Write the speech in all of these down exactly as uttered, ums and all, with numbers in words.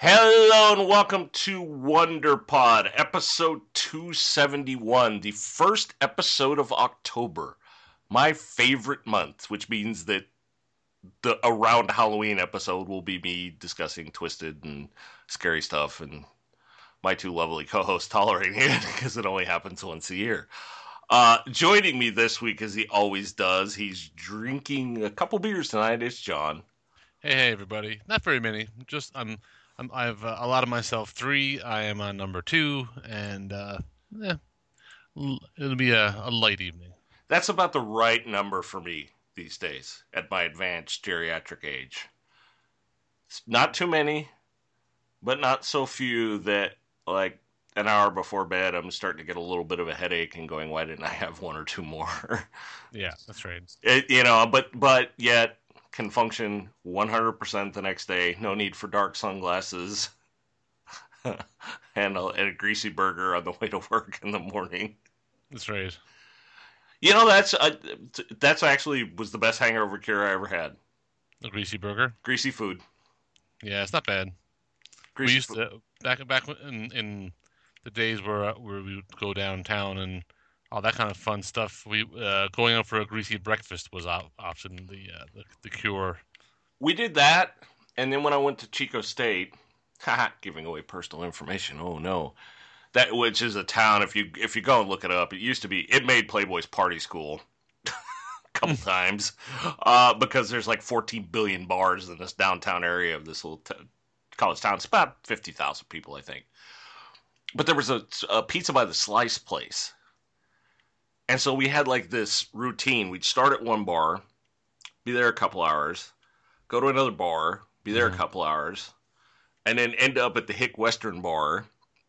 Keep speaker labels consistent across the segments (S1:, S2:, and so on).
S1: Hello and welcome to WonderPod, episode two seventy-one, the first episode of October, my favorite month, which means that the around Halloween episode will be me discussing twisted and scary stuff, and my two lovely co-hosts tolerating it because it only happens once a year. Uh, joining me this week, as he always does, he's drinking a couple beers tonight. It's John.
S2: Hey, hey, everybody! Not very many. Just I'm, I'm I've uh, allotted myself three. I am on number two, and uh, yeah, l- it'll be a, a light evening.
S1: That's about the right number for me these days at my advanced geriatric age. It's not too many, but not so few that, like, an hour before bed, I'm starting to get a little bit of a headache and going, why didn't I have one or two more?
S2: Yeah, that's right.
S1: it, you know, but, but yet can function one hundred percent the next day. No need for dark sunglasses and, a, and a greasy burger on the way to work in the morning.
S2: That's right.
S1: You know, that's uh, that's actually was the best hangover cure I ever had.
S2: A greasy burger.
S1: Greasy food.
S2: Yeah, it's not bad. We
S1: Greasy
S2: used
S1: food.
S2: to back back in in the days where uh, where we would go downtown and all that kind of fun stuff. We uh, going out for a greasy breakfast was op- often the, uh, the the cure.
S1: We did that, and then when I went to Chico State, haha, giving away personal information. Oh no, that which is a town. If you if you go and look it up, it used to be. It made Playboy's party school a couple times uh, because there's like fourteen billion bars in this downtown area of this little t- college town. It's about fifty thousand people, I think. But there was a, a pizza by the slice place, and so we had like this routine. We'd start at one bar, be there a couple hours, go to another bar, be there a
S2: Hmm.
S1: couple hours, and then end up at the Hick Western Bar,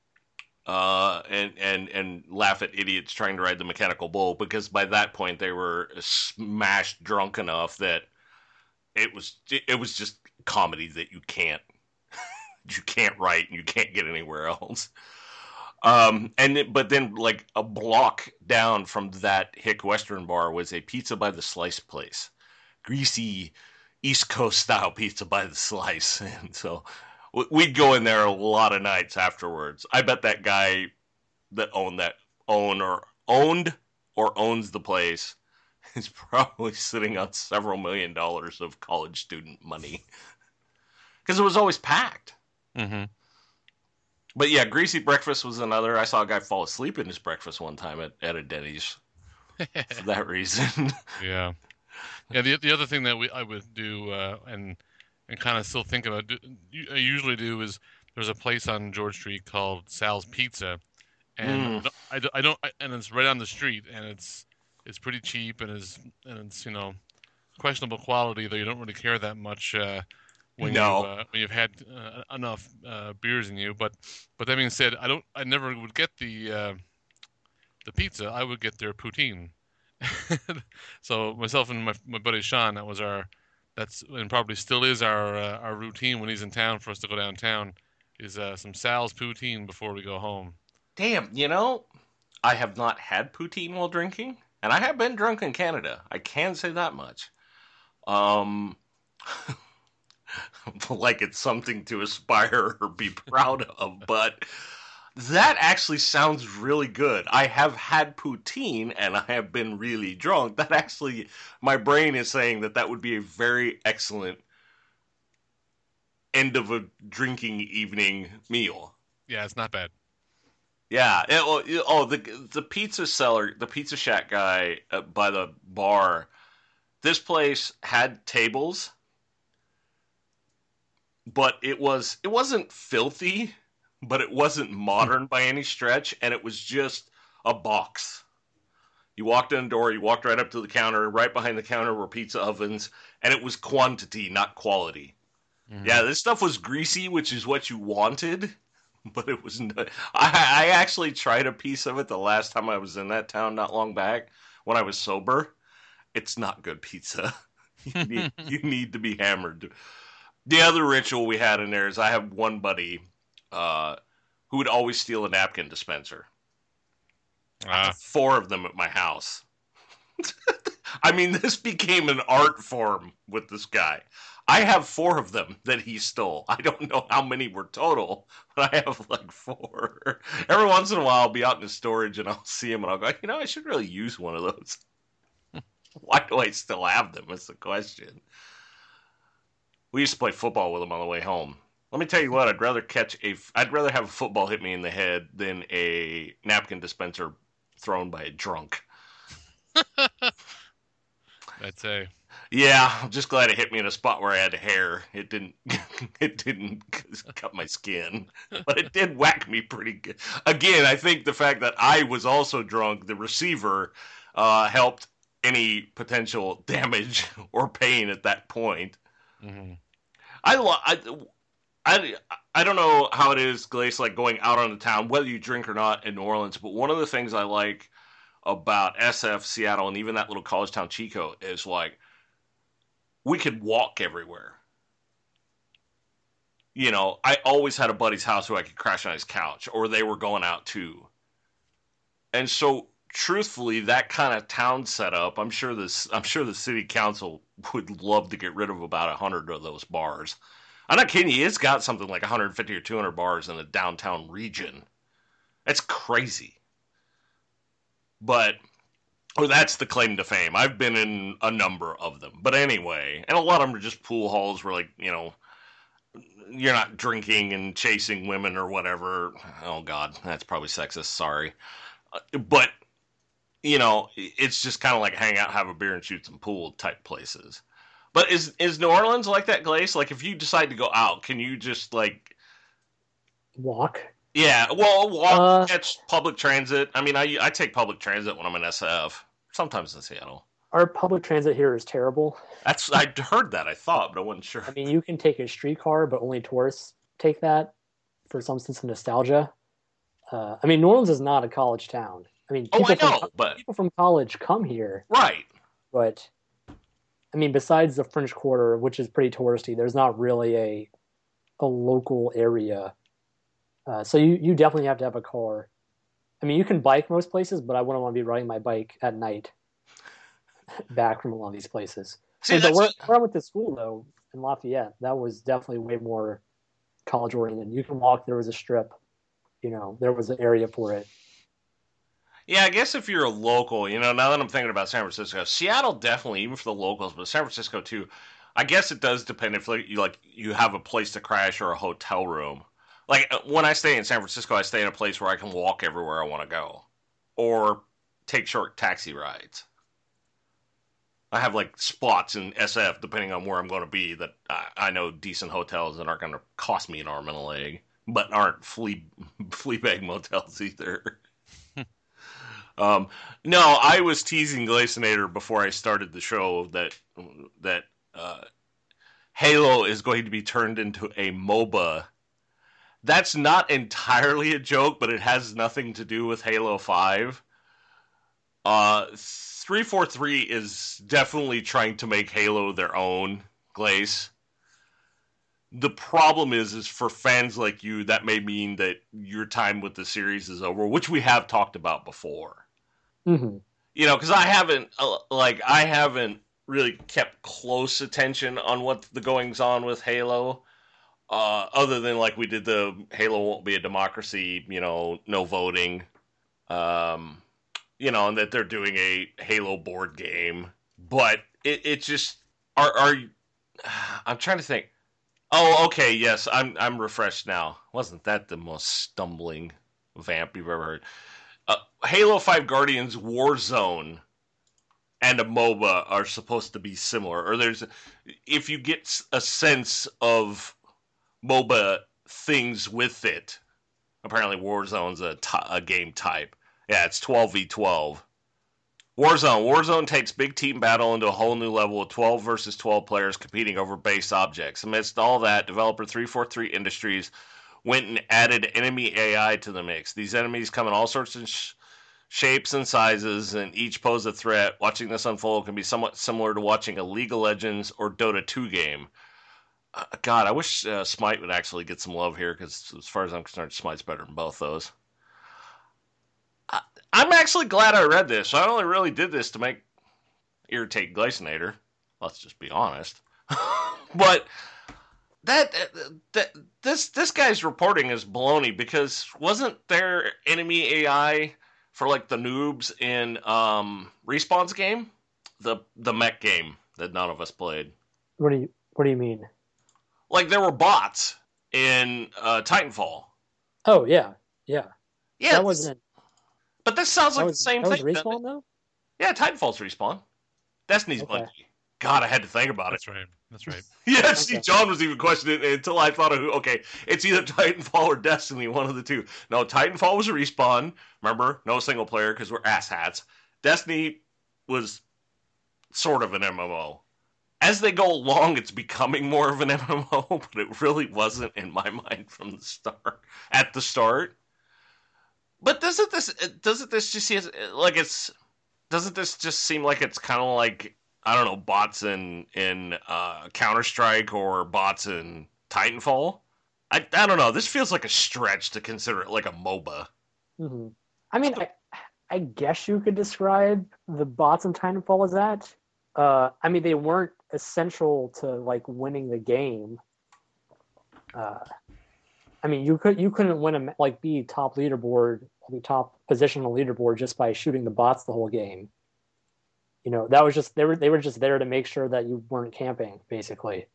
S1: uh, and and and laugh at idiots trying to ride the mechanical bull because by that point they were smashed drunk enough that it was it was just comedy that you can't you can't write and you can't get anywhere else. Um, and it, but then like a block down from that Hick Western Bar was a pizza by the slice place, greasy East Coast style pizza by the slice, and so we'd go in there a lot of nights afterwards. I bet that guy that owned that own or owned or owns the place is probably sitting on several million dollars of college student money because it was always packed.
S2: Hmm.
S1: But yeah, greasy breakfast was another. I saw a guy fall asleep in his breakfast one time at, at a Denny's for that reason.
S2: Yeah. Yeah, the the other thing that we I would do uh, and and kind of still think about do, I usually do is there's a place on George Street called Sal's Pizza, and
S1: mm,
S2: I don't, I don't I, and it's right on the street, and it's it's pretty cheap, and is and it's you know questionable quality, though you don't really care that much uh, when you
S1: no.
S2: uh, when you've had uh, enough uh, beers in you. But but that being said, I don't I never would get the uh, the pizza. I would get their poutine. So myself and my my buddy Sean, that was our that's and probably still is our uh, our routine when he's in town for us to go downtown is uh, some Sal's poutine before we go home.
S1: Damn, you know, I have not had poutine while drinking, and I have been drunk in Canada. I can say that much. Um, like it's something to aspire or be proud of, but that actually sounds really good. I have had poutine and I have been really drunk. That actually, my brain is saying that that would be a very excellent end of a drinking evening meal.
S2: Yeah, it's not bad.
S1: Yeah. It, oh, oh, the the pizza seller, the pizza shack guy uh, by the bar. This place had tables, but it was it wasn't filthy, but it wasn't modern by any stretch, and it was just a box. You walked in the door, you walked right up to the counter. Right behind the counter were pizza ovens, and it was quantity, not quality.
S2: Hmm.
S1: Yeah, this stuff was greasy, which is what you wanted, but it was not. I, I actually tried a piece of it the last time I was in that town not long back when I was sober. It's not good pizza. You need, you need to be hammered. The other ritual we had in there is I have one buddy uh, who would always steal a napkin dispenser. I have
S2: Ah,
S1: four of them at my house. I mean, this became an art form with this guy. I have four of them that he stole. I don't know how many were total, but I have like four. Every once in a while, I'll be out in the storage and I'll see them and I'll go, you know, I should really use one of those. Why do I still have them? That's the question. We used to play football with them on the way home. Let me tell you what, I'd rather catch a, I'd rather have a football hit me in the head than a napkin dispenser thrown by a drunk.
S2: That's a.
S1: Yeah, I'm just glad it hit me in a spot where I had hair. It didn't, it didn't cut my skin, but it did whack me pretty good. Again, I think the fact that I was also drunk, the receiver, uh, helped any potential damage or pain at that point.
S2: Mm-hmm.
S1: I, I, I, I don't know how it is, Glace, like going out on the town, whether you drink or not in New Orleans, but one of the things I like about S F, Seattle, and even that little college town Chico is like, we could walk everywhere. You know, I always had a buddy's house who I could crash on his couch, or they were going out too. And so, truthfully, that kind of town setup, I'm sure this, I'm sure the city council would love to get rid of about a hundred of those bars. I'm not kidding you; it's got something like one hundred fifty or two hundred bars in the downtown region. That's crazy. But or that's the claim to fame. I've been in a number of them. But anyway, and a lot of them are just pool halls where, like, you know, you're not drinking and chasing women or whatever. Oh, God, that's probably sexist. Sorry. But, you know, it's just kind of like hang out, have a beer, and shoot some pool type places. But is is New Orleans like that, Glace? Like, if you decide to go out, can you just, like...
S3: Walk?
S1: Yeah, well, walk,
S3: Uh,
S1: catch public transit. I mean, I, I take public transit when I'm in S F. Sometimes in Seattle.
S3: Our public transit here is terrible.
S1: That's I heard that. I thought, but I wasn't sure.
S3: I mean, you can take a streetcar, but only tourists take that for some sense of nostalgia. Uh, I mean, New Orleans is not a college town. I mean,
S1: Oh,
S3: people
S1: I know,
S3: from,
S1: but
S3: people from college come here,
S1: right.
S3: but I mean, besides the French Quarter, which is pretty touristy, there's not really a a local area. Uh, so you, you definitely have to have a car. I mean, you can bike most places, but I wouldn't want to be riding my bike at night back from a lot of these places.
S1: See,
S3: And so
S1: that's
S3: where,
S1: a-
S3: where I went to school, though, in Lafayette, that was definitely way more college oriented. You can walk, there was a strip, you know, there was an area for it.
S1: yeah. I guess if you're a local, you know, now that I'm thinking about San Francisco, Seattle definitely, even for the locals, but San Francisco too. I guess it does depend if like you like you have a place to crash or a hotel room. Like uh, when I stay in San Francisco, I stay in a place where I can walk everywhere I want to go, or take short taxi rides. I have like spots in S F depending on where I'm going to be that I, I know decent hotels that aren't going to cost me an arm and a leg, but aren't flea flea bag motels either. um, no, I was teasing Glacinator before I started the show that that uh, Halo is going to be turned into a MOBA. That's not entirely a joke, but it has nothing to do with Halo five. Uh, three forty-three is definitely trying to make Halo their own, Glace. The problem is, is for fans like you, that may mean that your time with the series is over, which we have talked about before.
S3: Mm-hmm.
S1: You know, because I haven't, uh, like, I haven't really kept close attention on what the goings on with Halo. Uh, other than like we did the Halo won't be a democracy, you know, no voting, um, you know, and that they're doing a Halo board game. But it, it just are are I'm trying to think. Oh, okay, yes, I'm I'm refreshed now. Wasn't that the most stumbling vamp you've ever heard? Uh, Halo five Guardians Warzone and a MOBA are supposed to be similar, or there's if you get a sense of MOBA things with it. Apparently, Warzone's a, t- a game type. Yeah, it's twelve v twelve. Warzone. Warzone takes big team battle into a whole new level with twelve versus twelve players competing over base objects. Amidst all that, developer three forty-three Industries went and added enemy A I to the mix. These enemies come in all sorts of sh- shapes and sizes, and each pose a threat. Watching this unfold can be somewhat similar to watching a League of Legends or Dota two game. Uh, God, I wish uh, Smite would actually get some love here, because as far as I'm concerned, Smite's better than both those. I, I'm actually glad I read this. I only really did this to make irritate Glycinator. Let's just be honest. But that, that this this guy's reporting is baloney because wasn't there enemy A I for like the noobs in um, Respawn's game, the the mech game that none of us played?
S3: What do you What do you mean?
S1: Like there were bots in uh, Titanfall.
S3: Oh yeah, yeah.
S1: Yeah,
S3: that wasn't.
S1: But this sounds like
S3: was,
S1: the same
S3: that
S1: thing.
S3: Was Respawn though?
S1: Yeah, Titanfall's Respawn. Destiny's
S3: Okay.
S1: Bungie. God, I had to think about
S2: That's
S1: it.
S2: right. That's right.
S1: Yeah, see,
S3: Okay.
S1: John was even questioning it until I thought of who. Okay, it's either Titanfall or Destiny, one of the two. No, Titanfall was a Respawn. Remember, no single player because we're asshats. Destiny was sort of an M M O. As they go along, it's becoming more of an M M O, but it really wasn't in my mind from the start. At the start, but doesn't this doesn't this just seem like it's doesn't this just seem like it's kind of like I don't know bots in in uh, Counter Strike or bots in Titanfall? I I don't know. This feels like a stretch to consider it like a MOBA.
S3: Mm-hmm. I mean, I, I guess you could describe the bots in Titanfall as that. Uh, I mean, they weren't essential to like winning the game. Uh, I mean, you could you couldn't win a like be top leaderboard, be top position on the leaderboard just by shooting the bots the whole game. You know, that was just they were they were just there to make sure that you weren't camping, basically.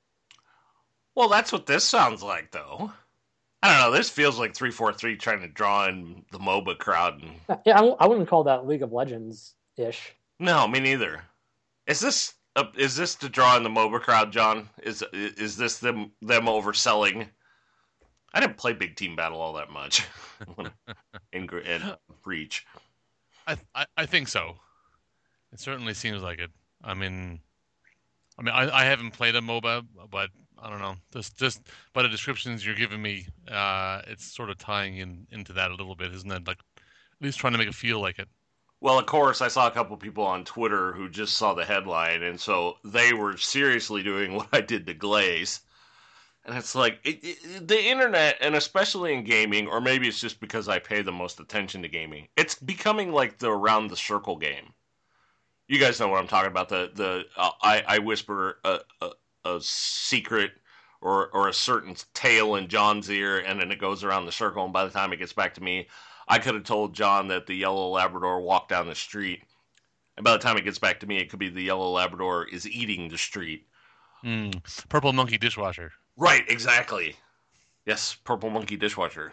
S1: Well, that's what this sounds like, though. I don't know. This feels like three forty-three trying to draw in the MOBA crowd. And...
S3: Yeah, I, I wouldn't call that League of Legends ish.
S1: No, me neither. Is this a, is this to draw in the MOBA crowd, John? Is is this them them overselling? I didn't play Big Team Battle all that much in, in Reach.
S2: I, I I think so. It certainly seems like it. I mean, I mean, I, I haven't played a MOBA, but I don't know. Just just by the descriptions you're giving me, uh, it's sort of tying in into that a little bit, isn't it? Like at least trying to make it feel like it.
S1: Well, of course, I saw a couple people on Twitter who just saw the headline, and so they were seriously doing what I did to Glaze. And it's like, it, it, the internet, and especially in gaming, or maybe it's just because I pay the most attention to gaming, it's becoming like the Around the Circle game. You guys know what I'm talking about. The the uh, I, I whisper a, a, a secret or, or a certain tale in John's ear, and then it goes around the circle, and by the time it gets back to me, I could have told John that the yellow Labrador walked down the street. And by the time it gets back to me, it could be the yellow Labrador is eating the street.
S2: Mm. Purple Monkey Dishwasher.
S1: Right, exactly. Yes, Purple Monkey Dishwasher.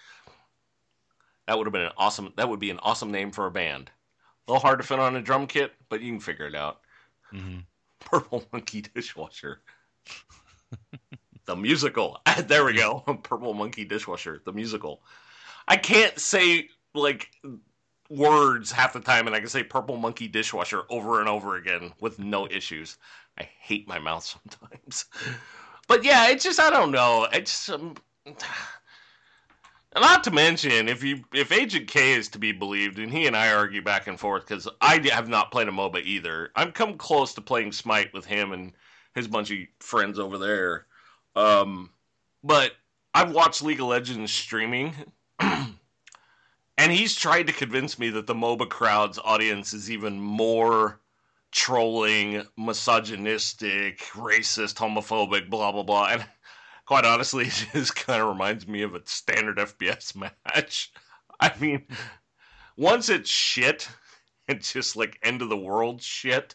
S1: That would have been an awesome. That would be an awesome name for a band. A little hard to fit on a drum kit, but you can figure it out.
S2: Mm-hmm.
S1: Purple Monkey Dishwasher. The musical. There we go. Purple Monkey Dishwasher. The musical. I can't say like words half the time, and I can say Purple Monkey Dishwasher over and over again with no issues. I hate my mouth sometimes. But yeah, it's just I don't know. It's um, not to mention if you if Agent K is to be believed, and he and I argue back and forth because I have not played a MOBA either. I've come close to playing Smite with him and his bunch of friends over there. Um, but I've watched League of Legends streaming, and he's tried to convince me that the MOBA crowd's audience is even more trolling, misogynistic, racist, homophobic, blah, blah, blah. And quite honestly, it just kind of reminds me of a standard F P S match. I mean, once it's shit, it's just like end of the world shit.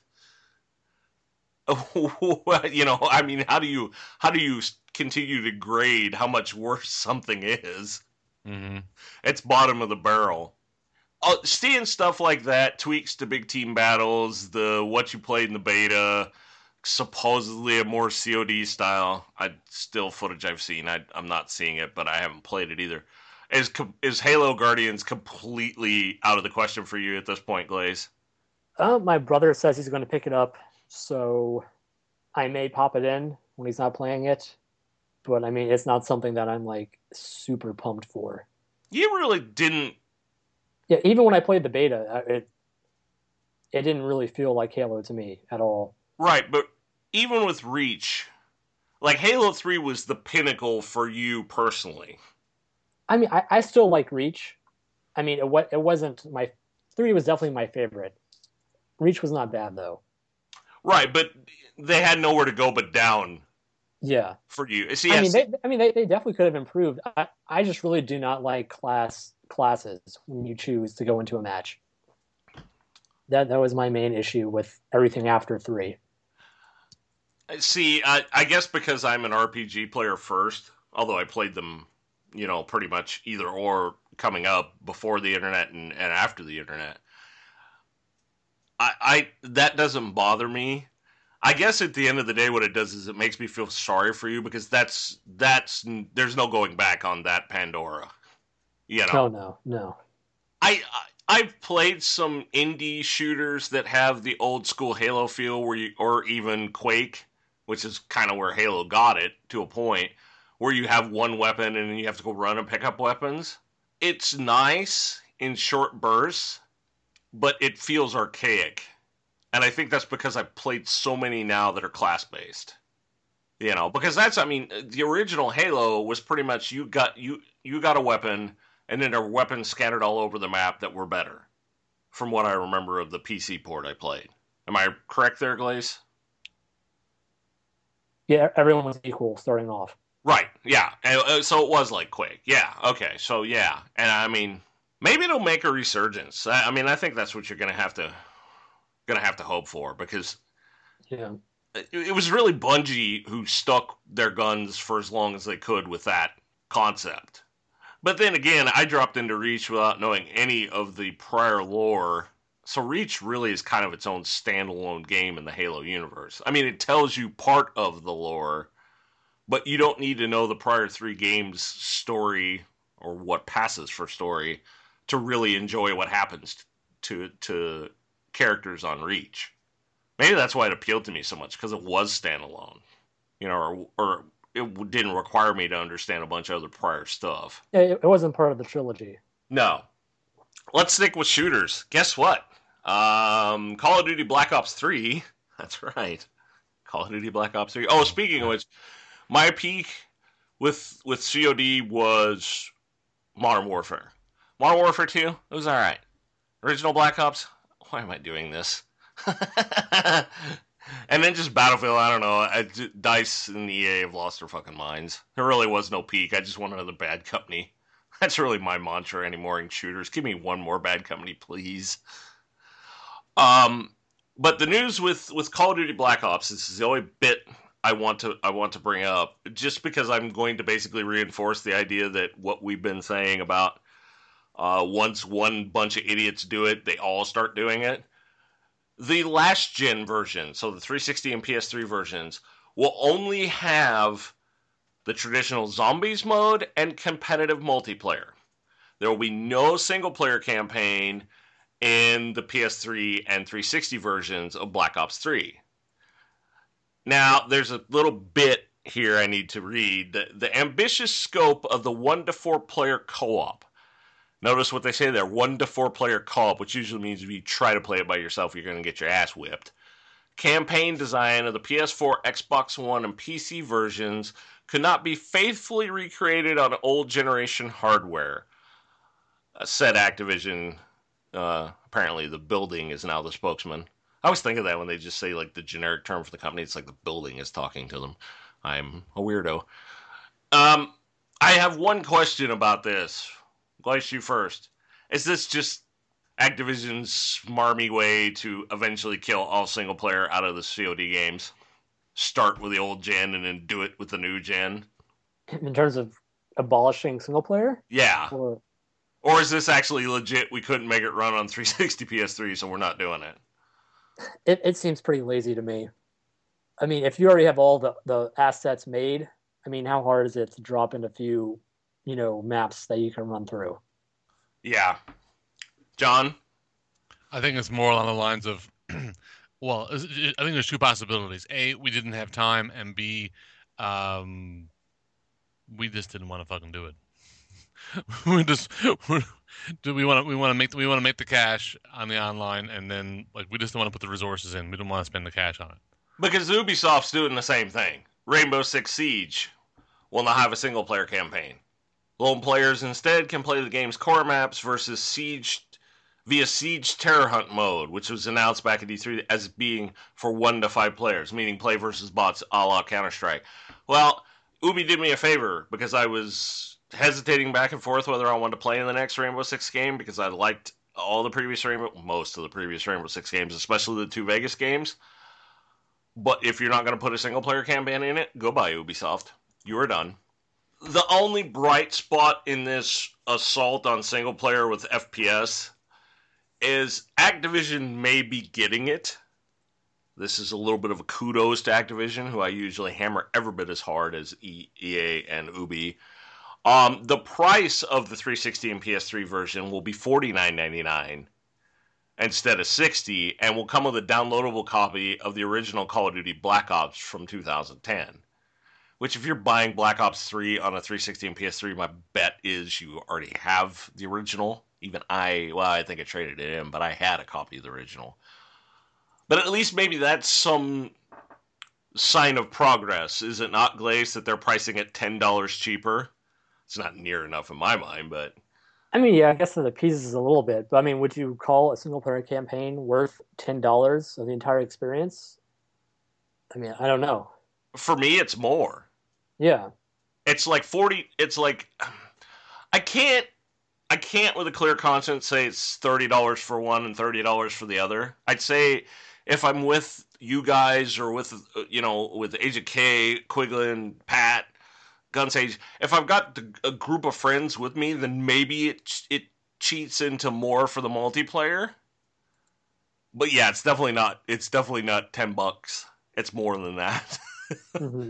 S1: You know, I mean, how do you how do you continue to grade how much worse something is?
S2: Mm-hmm.
S1: It's bottom of the barrel. Uh, seeing stuff like that, tweaks to Big Team Battles, the what you played in the beta, supposedly a more C O D style. I still footage I've seen. I, I'm not seeing it, but I haven't played it either. Is is Halo Guardians completely out of the question for you at this point, Glaze?
S3: Uh, my brother says he's going to pick it up, so I may pop it in when he's not playing it. But I mean, it's not something that I'm like super pumped for.
S1: You really didn't.
S3: Yeah, even when I played the beta, it it didn't really feel like Halo to me at all.
S1: Right, but even with Reach, like Halo three was the pinnacle for you personally.
S3: I mean, I, I still like Reach. I mean, it, it wasn't my... three was definitely my favorite. Reach was not bad, though.
S1: Right, but they had nowhere to go but down
S3: Yeah.
S1: for you. See,
S3: I mean,
S1: yes,
S3: they, I mean, they, they definitely could have improved. I, I just really do not like class classes when you choose to go into a match. That that was my main issue with everything after three.
S1: see, I, I guess because I'm an R P G player first, although I played them, you know, pretty much either or coming up before the internet and, and after the internet. I, I that doesn't bother me. I guess at the end of the day, what it does is it makes me feel sorry for you because that's that's there's no going back on that Pandora. You know,
S3: Oh no, no.
S1: I, I I've played some indie shooters that have the old school Halo feel, where you, or even Quake, which is kind of where Halo got it to a point, where you have one weapon and then you have to go run and pick up weapons. It's nice in short bursts, but it feels archaic. And I think that's because I've played so many now that are class based. You know, because that's I mean, the original Halo was pretty much you got you you got a weapon and then there were weapons scattered all over the map that were better. From what I remember of the P C port I played. Am I correct there, Glaze?
S3: Yeah, everyone was equal starting off.
S1: Right. Yeah. And, uh, so it was like Quake. Yeah. Okay. So yeah. And I mean, maybe it'll make a resurgence. I, I mean, I think that's what you're gonna have to gonna have to hope for because
S3: Yeah.
S1: it, it was really Bungie who stuck their guns for as long as they could with that concept. But then again, I dropped into Reach without knowing any of the prior lore. So Reach really is kind of its own standalone game in the Halo universe. I mean, it tells you part of the lore, but you don't need to know the prior three games' story or what passes for story to really enjoy what happens to to characters on Reach. Maybe that's why it appealed to me so much because it was standalone, you know, or or it didn't require me to understand a bunch of other prior stuff.
S3: Yeah, it, it wasn't part of the trilogy.
S1: No, let's stick with shooters. Guess what? Um, Call of Duty Black Ops three. That's right, Call of Duty Black Ops three. Oh, speaking of which, my peak with with C O D was Modern Warfare. Modern Warfare two, it was all right. Original Black Ops, why am I doing this? And then just Battlefield, I don't know. I, DICE and E A have lost their fucking minds. There really was no peak. I just want another bad company. That's really my mantra anymore in shooters. Give me one more bad company, please. Um, but the news with, with Call of Duty Black Ops, this is the only bit I want to I want to bring up, just because I'm going to basically reinforce the idea that what we've been saying about uh, once one bunch of idiots do it, they all start doing it. The last gen version, so the three sixty and P S three versions, will only have the traditional zombies mode and competitive multiplayer. There will be no single player campaign in the P S three and three sixty versions of Black Ops three. Now, there's a little bit here I need to read. The, the ambitious scope of the one to four player co-op. Notice what they say there, one to four player co-op, which usually means if you try to play it by yourself, you're going to get your ass whipped. Campaign design of the P S four, Xbox One, and P C versions could not be faithfully recreated on old generation hardware. Uh, said Activision, uh, apparently the building is now the spokesman. I always think of that when they just say like the generic term for the company. It's like the building is talking to them. I'm a weirdo. Um, I have one question about this. Glace, you first. Is this just Activision's smarmy way to eventually kill all single player out of the C O D games? Start with the old gen and then do it with the new gen?
S3: In terms of abolishing single player?
S1: Yeah.
S3: Or
S1: Or is this actually legit? We couldn't make it run on three sixty P S three, so we're not doing it.
S3: it, it seems pretty lazy to me. I mean, if you already have all the, the assets made, I mean, how hard is it to drop in a few, you know, maps that you can run through?
S1: Yeah. John?
S2: I think it's more along the lines of, well, I think there's two possibilities. A, we didn't have time, and B, um, we just didn't want to fucking do it. we just do we want to we want to make we want to make the cash on the online, and then like we just don't want to put the resources in. We don't want to spend the cash on it.
S1: Because Ubisoft's doing the same thing. Rainbow Six Siege will not have a single player campaign. Lone players instead can play the game's core maps versus Siege via Siege Terror Hunt mode, which was announced back at E three as being for one to five players, meaning play versus bots a la Counter-Strike. Well, Ubi did me a favor because I was hesitating back and forth whether I wanted to play in the next Rainbow Six game because I liked all the previous Rainbow, most of the previous Rainbow Six games, especially the two Vegas games. But if you're not going to put a single-player campaign in it, goodbye, Ubisoft. You are done. The only bright spot in this assault on single-player with F P S is Activision may be getting it. This is a little bit of a kudos to Activision, who I usually hammer every bit as hard as E A and Ubi. Um, the price of the three sixty and P S three version will be forty-nine ninety-nine instead of sixty, and will come with a downloadable copy of the original Call of Duty Black Ops from two thousand ten. Which, if you're buying Black Ops three on a three sixty and P S three, my bet is you already have the original. Even I, well, I think I traded it in, but I had a copy of the original. But at least maybe that's some sign of progress, is it not, Glaze, that they're pricing it ten dollars cheaper? It's not near enough in my mind, but...
S3: I mean, yeah, I guess the pieces a little bit, but I mean, would you call a single-player campaign worth ten dollars of the entire experience? I mean, I don't know.
S1: For me, it's more.
S3: Yeah.
S1: It's like forty... It's like... I can't... I can't with a clear conscience say it's thirty dollars for one and thirty dollars for the other. I'd say if I'm with you guys or with, you know, with Agent K, Quiglin, Pat, Gunsage, if I've got the, a group of friends with me, then maybe it it cheats into more for the multiplayer. But yeah, it's definitely not, it's definitely not ten bucks. It's more than that.
S3: Mm-hmm.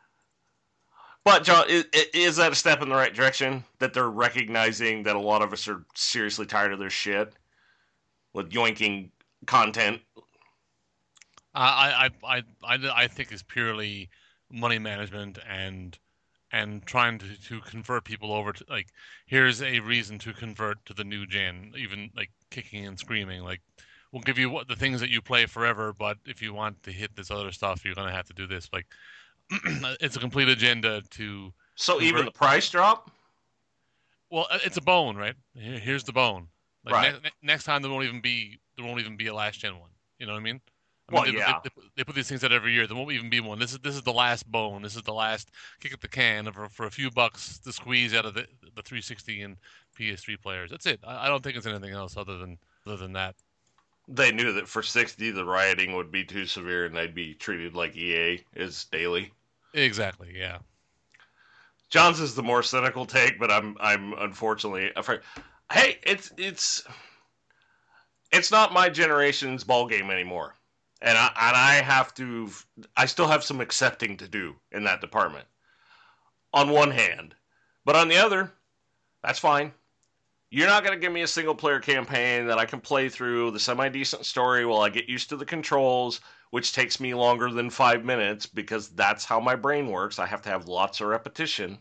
S1: But, John, is, is that a step in the right direction? That they're recognizing that a lot of us are seriously tired of their shit? With yoinking content?
S2: I, I, I, I, I think it's purely money management and and trying to, to convert people over to, like, here's a reason to convert to the new gen, even, like, kicking and screaming. Like, we'll give you what the things that you play forever, but if you want to hit this other stuff, you're going to have to do this. Like, it's a complete agenda to...
S1: So
S2: convert.
S1: Even the price drop?
S2: Well, it's a bone, right? Here, here's the bone. Like
S1: right.
S2: Ne- next time there won't even be there won't even be a last gen one. You know what I mean? I
S1: well,
S2: mean, they,
S1: yeah.
S2: They, they, they put these things out every year. There won't even be one. This is this is the last bone. This is the last kick at the can for, for a few bucks to squeeze out of the the three sixty and P S three players. That's it. I, I don't think it's anything else other than other than that.
S1: They knew that for sixty the rioting would be too severe and they'd be treated like E A is daily.
S2: Exactly. Yeah.
S1: John's is the more cynical take, but I'm I'm unfortunately afraid. Hey, it's it's it's not my generation's ball game anymore. And I, and I have to, I still have some accepting to do in that department. On one hand. But on the other, that's fine. You're not going to give me a single player campaign that I can play through the semi-decent story while I get used to the controls, which takes me longer than five minutes because that's how my brain works. I have to have lots of repetition.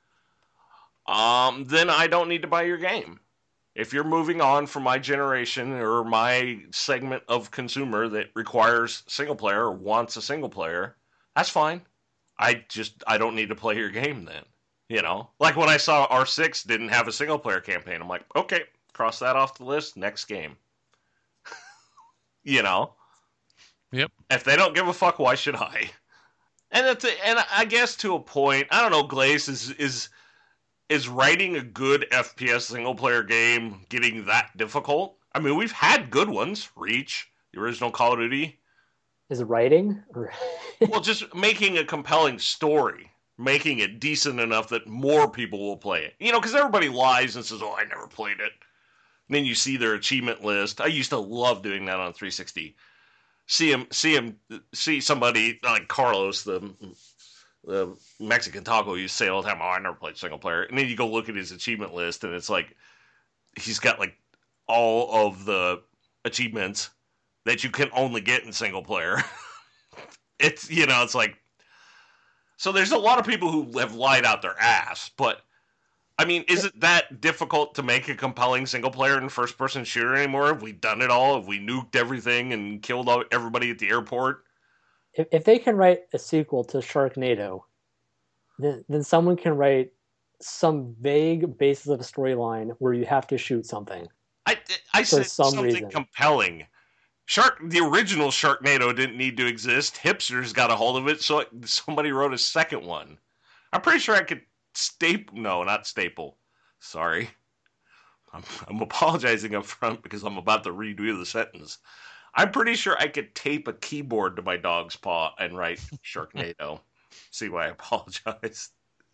S1: Um, then I don't need to buy your game. If you're moving on from my generation or my segment of consumer that requires single player or wants a single player, that's fine. I just, I don't need to play your game then. You know? Like when I saw R six didn't have a single player campaign, I'm like, okay, cross that off the list, next game. You know?
S2: Yep.
S1: If they don't give a fuck, why should I? And that's a, and I guess to a point, I don't know, Glaze, is is... Is writing a good F P S single-player game getting that difficult? I mean, we've had good ones. Reach, the original Call of Duty.
S3: Is it writing? Or...
S1: well, just making a compelling story. Making it decent enough that more people will play it. You know, because everybody lies and says, oh, I never played it. And then you see their achievement list. I used to love doing that on three sixty. See him, see him, see somebody like Carlos, the... the Mexican taco used to say all the time, oh, I never played single player. And then you go look at his achievement list, and it's like, he's got like all of the achievements that you can only get in single player. It's, you know, it's like, so there's a lot of people who have lied out their ass, but I mean, is it that difficult to make a compelling single player and first person shooter anymore? Have we done it all? Have we nuked everything and killed everybody at the airport?
S3: If, if they can write a sequel to Sharknado, then, then someone can write some vague basis of a storyline where you have to shoot something.
S1: I I
S3: For
S1: said
S3: some
S1: something
S3: reason.
S1: compelling. Shark, the original Sharknado didn't need to exist. Hipsters got a hold of it, so somebody wrote a second one. I'm pretty sure I could staple. No, not staple. Sorry, I'm, I'm apologizing up front because I'm about to redo the sentence. I'm pretty sure I could tape a keyboard to my dog's paw and write Sharknado. See why I apologize.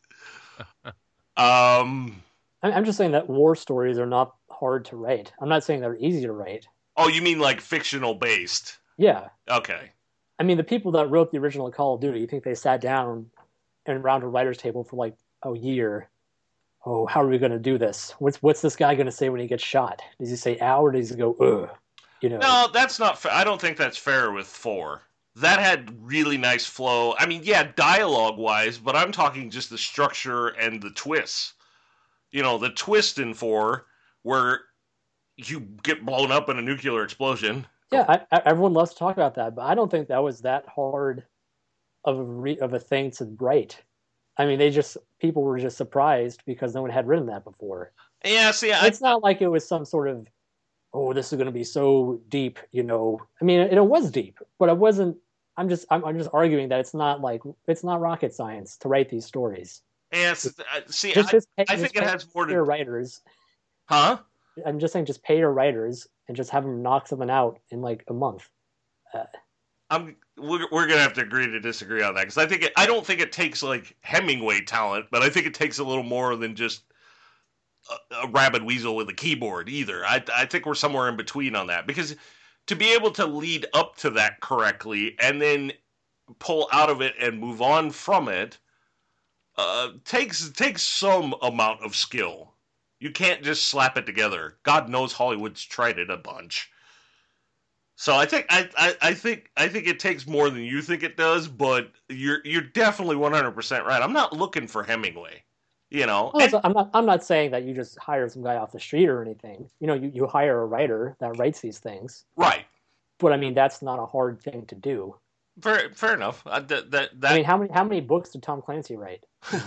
S1: Um.
S3: I- I'm just saying that war stories are not hard to write. I'm not saying they're easy to write.
S1: Oh, you mean like fictional based?
S3: Yeah.
S1: Okay.
S3: I mean, the people that wrote the original Call of Duty, you think they sat down and around a writer's table for like a year? Oh, how are we going to do this? What's what's this guy going to say when he gets shot? Does he say ow or does he go ugh? You know?
S1: No, that's not fair. I don't think that's fair with four. That had really nice flow. I mean, yeah, dialogue wise, but I'm talking just the structure and the twists. You know, the twist in four where you get blown up in a nuclear explosion.
S3: Yeah, I, I, everyone loves to talk about that, but I don't think that was that hard of a re, of a thing to write. I mean, they just people were just surprised because no one had written that before.
S1: Yeah, see, I,
S3: It's not like it was some sort of, oh, this is going to be so deep, you know. I mean, it, it was deep, but it wasn't. I'm just I'm, I'm just arguing that it's not like it's not rocket science to write these stories.
S1: yeah, s- uh, see,
S3: Just,
S1: I,
S3: just pay,
S1: I
S3: just
S1: think it
S3: pay
S1: has more
S3: your
S1: to.
S3: writers.
S1: Huh?
S3: I'm just saying, just pay your writers and just have them knock something out in like a month. Uh,
S1: I'm. We're, we're gonna have to agree to disagree on that because I think it, I don't think it takes like Hemingway talent, but I think it takes a little more than just a, a rabid weasel with a keyboard either. I I think we're somewhere in between on that because to be able to lead up to that correctly and then pull out of it and move on from it uh, takes takes some amount of skill. You can't just slap it together. God knows Hollywood's tried it a bunch. So I think I, I, I think I think it takes more than you think it does, but you're you're definitely one hundred percent right. I'm not looking for Hemingway, you know.
S3: well,
S1: And,
S3: so I'm not I'm not saying that you just hire some guy off the street or anything. You know, you, you hire a writer that writes these things.
S1: right,
S3: But I mean, that's not a hard thing to do.
S1: fair fair enough. Uh, that that, that
S3: I mean, how many how many books did Tom Clancy write?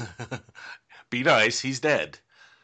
S1: be nice. He's dead.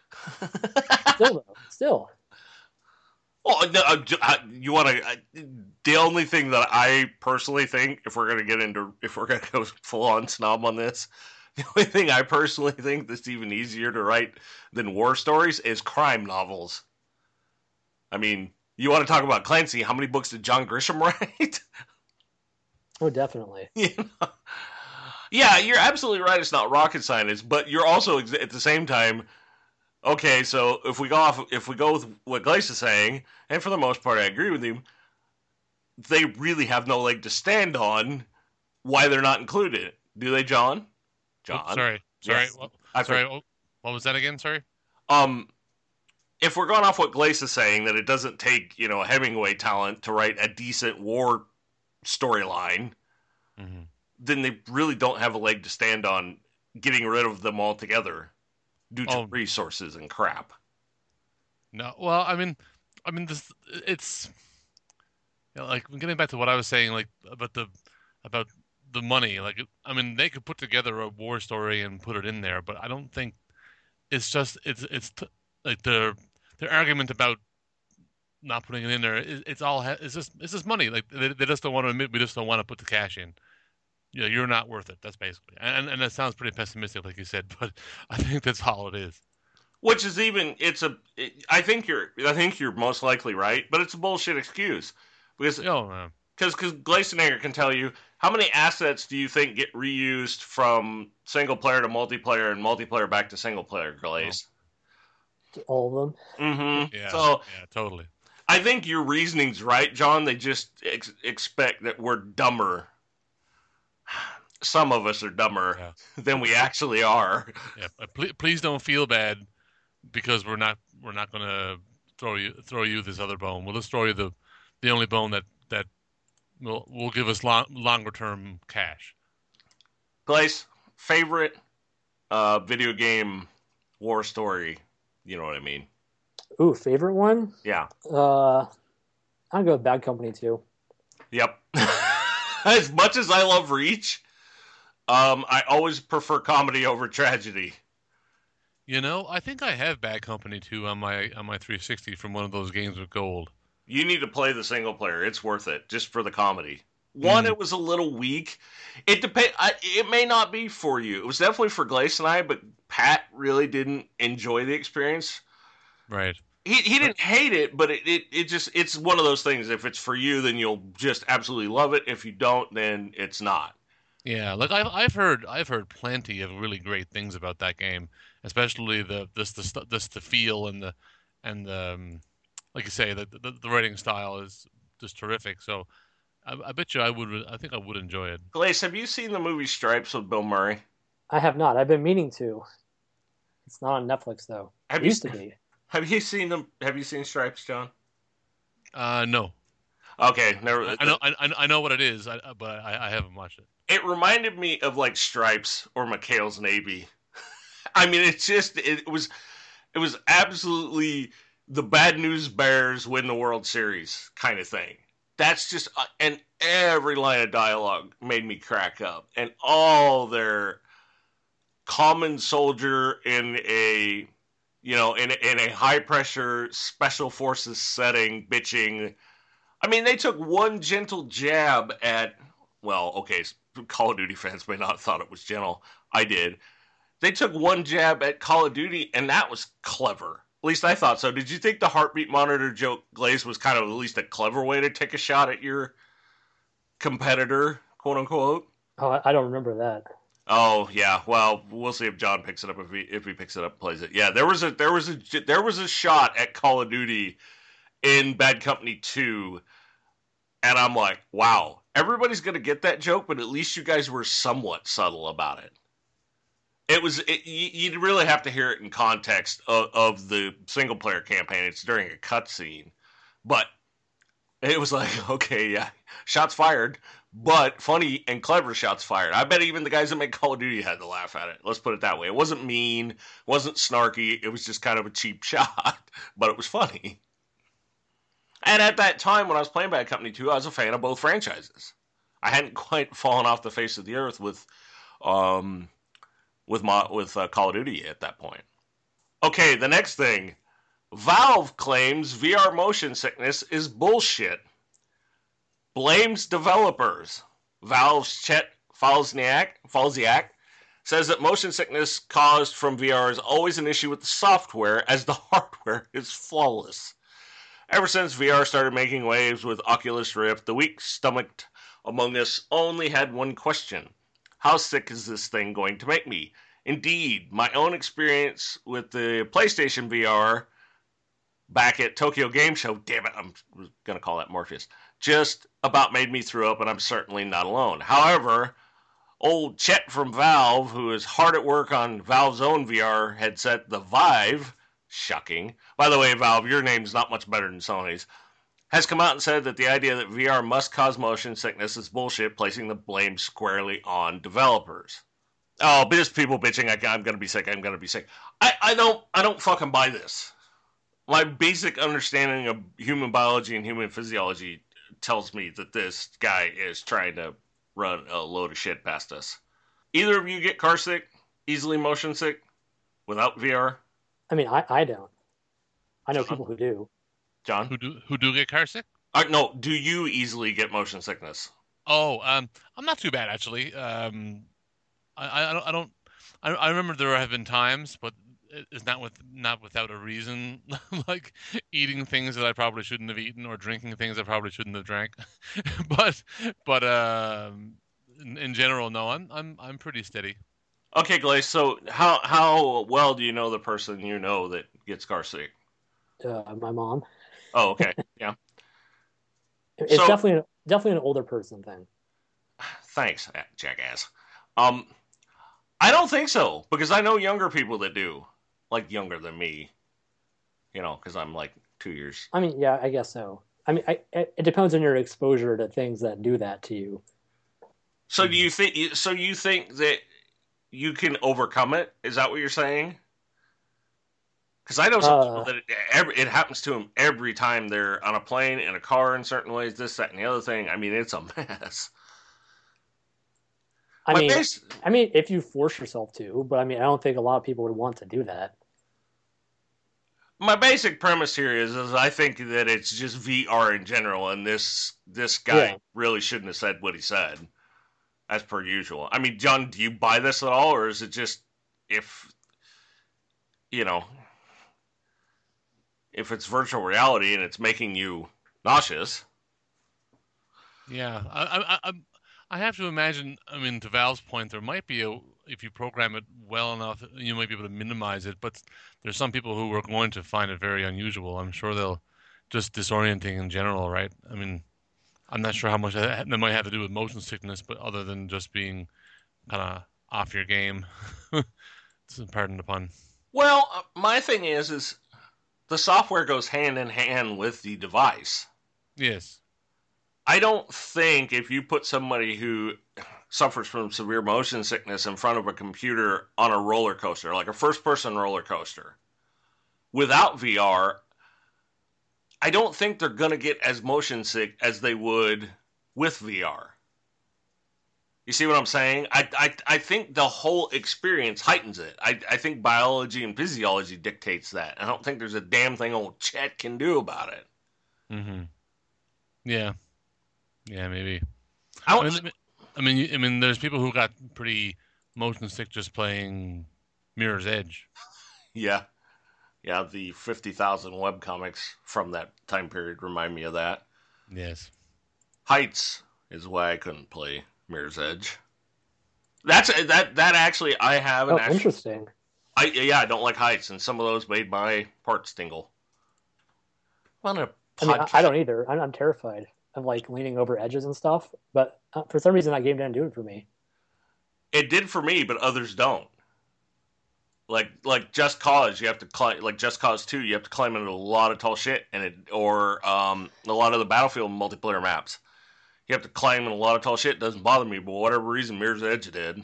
S3: Still though, still.
S1: Well, no, uh, uh, you want to? Uh, the only thing that I personally think, if we're gonna get into, if we're gonna go full on snob on this, the only thing I personally think that's even easier to write than war stories is crime novels. I mean, you want to talk about Clancy? How many books did John Grisham write?
S3: Oh, definitely.
S1: You know? Yeah, you're absolutely right. It's not rocket science, but you're also ex- at the same time. Okay, so if we go off, if we go with what Glace is saying, and for the most part I agree with him, they really have no leg to stand on. Why they're not included? Do they, John? John,
S2: Oh, sorry, sorry,
S1: Yes.
S2: what,
S1: I
S2: sorry.
S1: for-
S2: What, what was that again? Sorry.
S1: Um, if we're going off what Glace is saying, that it doesn't take you know Hemingway talent to write a decent war storyline,
S2: Mm-hmm.
S1: then they really don't have a leg to stand on getting rid of them altogether due to
S2: Oh.
S1: resources and crap.
S2: No, well, I mean, I mean, this it's you know, like getting back to what I was saying, like about the about the money. Like, I mean, they could put together a war story and put it in there, but I don't think it's just it's it's t- like their their argument about not putting it in there. It, it's all ha- it's just it's just money. Like they, they just don't want to admit. We just don't want to put the cash in. You know, you're not worth it. That's basically, and and that sounds pretty pessimistic, like you said, but I think that's all it is.
S1: Which is even it's a it, I think you're I think you're most likely right, but it's a bullshit excuse because
S2: Oh, man.
S1: because because Glacenegger can tell you how many assets do you think get reused from single player to multiplayer and multiplayer back to single player, Glaze?
S3: All of them.
S1: Mm-hmm.
S2: Yeah,
S1: So
S2: yeah, totally.
S1: I think your reasoning's right, John. They just ex- expect that we're dumber. Some of us are dumber
S2: Yeah.
S1: than we actually are.
S2: Yeah, but please, please don't feel bad because we're not we're not going to throw you throw you this other bone. We'll just throw you the the only bone that that will will give us long, longer term cash.
S1: Glaze, favorite uh, video game war story. You know what I mean?
S3: Ooh, favorite one?
S1: Yeah.
S3: Uh, I'll go with Bad Company too.
S1: Yep. As much as I love Reach, um, I always prefer comedy over tragedy.
S2: You know, I think I have Bad Company two on my on my three sixty from one of those games with gold.
S1: You need to play the single player. It's worth it just for the comedy. One,
S2: Mm,
S1: it was a little weak. It depend. I, it may not be for you. It was definitely for Glace and I, but Pat really didn't enjoy the experience.
S2: right.
S1: He he
S2: Uh,
S1: didn't hate it, but it, it, it just it's one of those things. If it's for you, then you'll just absolutely love it. If you don't, then it's not.
S2: Yeah, like I've I've heard I've heard plenty of really great things about that game, especially the this the st- this the feel and the and the um, like you say the, the the writing style is just terrific. So I, I bet you I would I think I would enjoy it.
S1: Glace, have you seen the movie Stripes with Bill Murray?
S3: I have not. I've been meaning to. It's not on Netflix though.
S1: Have
S3: It
S1: you
S3: used to be.
S1: have you seen them? Have you seen Stripes, John?
S2: Uh, no,
S1: Okay, never.
S2: I, I know I, I I know what it is, I, but I, I haven't watched it.
S1: It reminded me of like Stripes or McHale's Navy. I mean, it's just it was it was absolutely the Bad News Bears win the World Series kind of thing. That's just uh, and every line of dialogue made me crack up, and all their common soldier in a you know in a, in a high pressure special forces setting bitching. I mean, they took one gentle jab at well, okay, Call of Duty fans may not have thought it was gentle. I did. They took one jab at Call of Duty, and that was clever. At least I thought so. Did you think the heartbeat monitor joke, Glaze, was kind of at least a clever way to take a shot at your competitor, quote unquote?
S3: Oh, I I don't remember that.
S1: Oh yeah, well we'll see if John picks it up if he if he picks it up and plays it. Yeah, there was a there was a there was a shot at Call of Duty in Bad Company two, and I'm like, wow, everybody's gonna get that joke, but at least you guys were somewhat subtle about it. It was it, you, you'd really have to hear it in context of, of the single player campaign. It's during a cutscene, but it was like, okay, yeah, shots fired, but funny and clever shots fired. I bet even the guys that make Call of Duty had to laugh at it. Let's put it that way. It wasn't mean, wasn't snarky. It was just kind of a cheap shot, but it was funny. And at that time, when I was playing Bad Company two, I was a fan of both franchises. I hadn't quite fallen off the face of the earth with, um, with my with uh, Call of Duty at that point. Okay, the next thing, Valve claims V R motion sickness is bullshit. Blames developers. Valve's Chet Falzniak, Falziak says that motion sickness caused from V R is always an issue with the software, as the hardware is flawless. Ever since V R started making waves with Oculus Rift, the weak-stomached among us only had one question. How sick is this thing going to make me? Indeed, my own experience with the PlayStation V R back at Tokyo Game Show, damn it, I'm going to call that Morpheus, just about made me throw up, and I'm certainly not alone. However, old Chet from Valve, who is hard at work on Valve's own V R headset, the Vive, shocking. By the way, Valve, your name's not much better than Sony's, has come out and said that the idea that V R must cause motion sickness is bullshit, placing the blame squarely on developers. Oh, but just people bitching, I, I'm gonna be sick, I'm gonna be sick. I, I don't I don't fucking buy this. My basic understanding of human biology and human physiology tells me that this guy is trying to run a load of shit past us. Either of you get car sick, easily motion sick, without V R?
S3: I mean, I, I don't. I know
S1: John?
S3: people who do.
S1: John?
S2: Who do who do get car sick?
S1: Uh, no, do you easily get motion sickness?
S2: Oh, um, I'm not too bad actually. Um, I, I don't I don't I, I remember there have been times, but it's not with not without a reason, like eating things that I probably shouldn't have eaten or drinking things I probably shouldn't have drank. but but um, in, in general, no, I'm I'm I'm pretty steady.
S1: Okay, Glaze, so how how well do you know the person you know that gets car sick?
S3: Uh, my mom.
S1: Oh, okay. Yeah.
S3: It's
S1: So,
S3: definitely definitely an older person thing.
S1: thanks, jackass. Um, I don't think so, because I know younger people that do. Like, younger than me. You know, because I'm like two years.
S3: I mean, yeah, I guess so. I mean, I, it it depends on your exposure to things that do that to you.
S1: So do you think, so you think that you can overcome it? Is that what you're saying? Because I know some people
S3: Uh,
S1: that it, every, it happens to them every time they're on a plane, in a car, in certain ways, this, that, and the other thing. I mean, it's a mess.
S3: I
S1: My
S3: mean,
S1: base,
S3: I mean, if you force yourself to, but I mean, I don't think a lot of people would want to do that.
S1: my basic premise here is, is I think that it's just V R in general, and this this guy
S3: Yeah.
S1: really shouldn't have said what he said, as per usual. I mean, John, do you buy this at all, or is it just if you know if it's virtual reality and it's making you nauseous?
S2: Yeah, I, I, I, I have to imagine. I mean, to Valve's point, there might be a if you program it well enough, you might be able to minimize it. But there's some people who are going to find it very unusual. I'm sure they'll just disorienting in general, right? I mean, I'm not sure how much that, that might have to do with motion sickness, but other than just being kind of off your game, pardon the pun.
S1: Well, uh, my thing is, is the software goes hand in hand with the device.
S2: Yes.
S1: I don't think if you put somebody who suffers from severe motion sickness in front of a computer on a roller coaster, like a first-person roller coaster, without V R, I don't think they're going to get as motion sick as they would with V R. You see what I'm saying? I, I, I think the whole experience heightens it. I, I think biology and physiology dictates that. I don't think there's a damn thing old Chet can do about it.
S2: Mm-hmm. Yeah. Yeah, maybe.
S1: I,
S2: I mean, I mean, I mean, there's people who got pretty motion sick just playing Mirror's Edge.
S1: Yeah. Yeah, the fifty thousand webcomics from that time period remind me of that.
S2: Yes.
S1: Heights is why I couldn't play Mirror's Edge. That's that that actually I have an
S3: Oh,
S1: actual,
S3: interesting.
S1: I yeah, I don't like heights, and some of those made my parts tingle. On a
S3: I mean, I, I don't either. I'm, I'm terrified of like leaning over edges and stuff. But uh, for some reason, that game didn't do it for me.
S1: It did for me, but others don't. Like like Just Cause, you have to climb. Like Just Cause two, you have to climb into a lot of tall shit, and it or um, a lot of the Battlefield multiplayer maps. You have to climb in a lot of tall shit. It doesn't bother me, but whatever reason, Mirror's Edge did.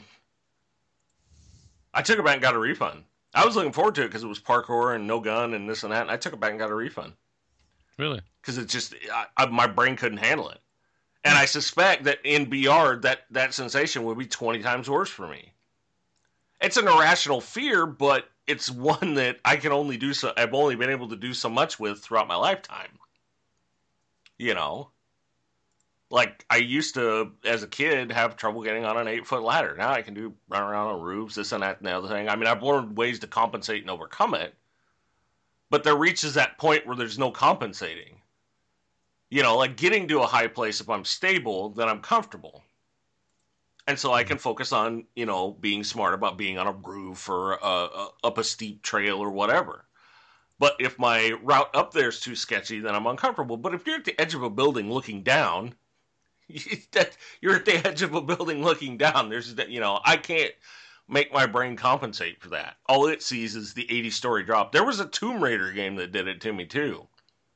S1: I took it back and got a refund. I was looking forward to it because it was parkour and no gun and this and that, and I took it back and got a refund.
S2: Really?
S1: Because it just, I, I, my brain couldn't handle it. And I suspect that in V R, that, that sensation would be twenty times worse for me. It's an irrational fear, but it's one that I can only do so, I've only been able to do so much with throughout my lifetime. You know? Like, I used to, as a kid, have trouble getting on an eight-foot ladder. Now I can do run around on roofs, this and that and the other thing. I mean, I've learned ways to compensate and overcome it. But there reaches that point where there's no compensating. You know, like getting to a high place, if I'm stable, then I'm comfortable. And so I can focus on, you know, being smart about being on a roof or uh, uh, up a steep trail or whatever. But if my route up there is too sketchy, then I'm uncomfortable. But if you're at the edge of a building looking down, you're at the edge of a building looking down. There's, you know, I can't make my brain compensate for that. All it sees is the eighty-story drop. There was a Tomb Raider game that did it to me, too.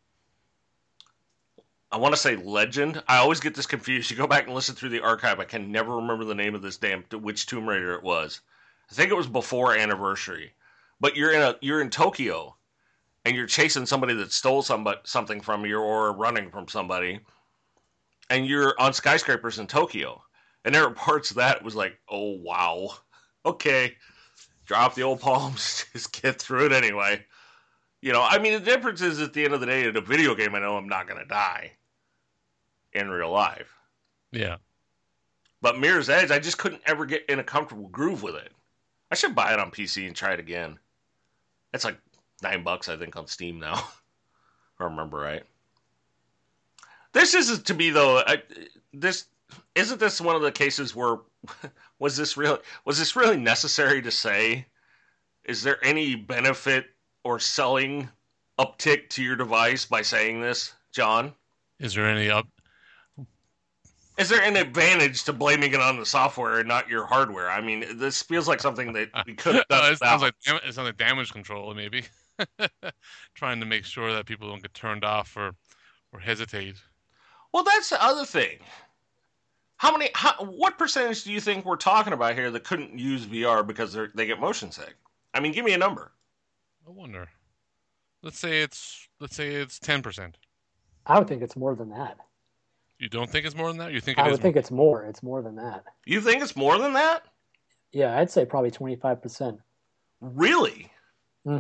S1: I want to say Legend. I always get this confused. You go back and listen through the archive. I can never remember the name of this damn, which Tomb Raider it was. I think it was before Anniversary. But you're in a you're in Tokyo, and you're chasing somebody that stole somebody, something from you or running from somebody. And you're on skyscrapers in Tokyo. And there were parts of that it was like, oh, wow. Okay. Drop the old palms. Just get through it anyway. You know, I mean, the difference is at the end of the day, in a video game, I know I'm not going to die in real life.
S2: Yeah.
S1: But Mirror's Edge, I just couldn't ever get in a comfortable groove with it. I should buy it on P C and try it again. It's like nine bucks, I think, on Steam now. If I remember right. This is to me though. I, this isn't this one of the cases where was this really was this really necessary to say? Is there any benefit or selling uptick to your device by saying this, John?
S2: Is there any up?
S1: Is there an advantage to blaming it on the software and not your hardware? I mean, this feels like something that we could have done.
S2: uh, it sounds like it sounds like damage control, maybe. Trying to make sure that people don't get turned off or or hesitate.
S1: Well, that's the other thing. How many? How, what percentage do you think we're talking about here that couldn't use V R because they they get motion sick? I mean, give me a number.
S2: I wonder. Let's say it's let's say it's ten percent.
S3: I would think it's more than that.
S2: You don't think it's more than that? You think it
S3: I
S2: is
S3: would think
S2: more?
S3: it's more. It's more than that.
S1: You think it's more than that?
S3: Yeah, I'd say probably twenty-five percent.
S1: Really?
S3: Mm-hmm.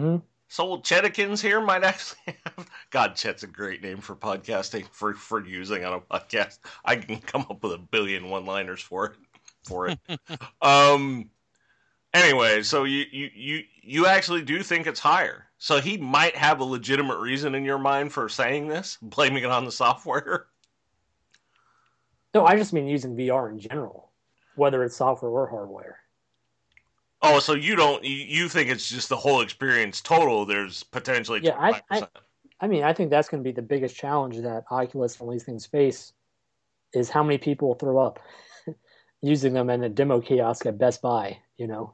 S1: So Chetikins here might actually have. God, Chet's a great name for podcasting for for using on a podcast. I can come up with a billion one-liners for it. For it. um. Anyway, so you, you you you actually do think it's higher. So he might have a legitimate reason in your mind for saying this, blaming it on the software.
S3: No, I just mean using V R in general, whether it's software or hardware.
S1: Oh, so you don't you, you think it's just the whole experience total? There's potentially
S3: Yeah, I,
S1: twenty-five percent.
S3: I I mean I think that's going to be the biggest challenge that Oculus and all these things face is how many people throw up using them in a demo kiosk at Best Buy. You know.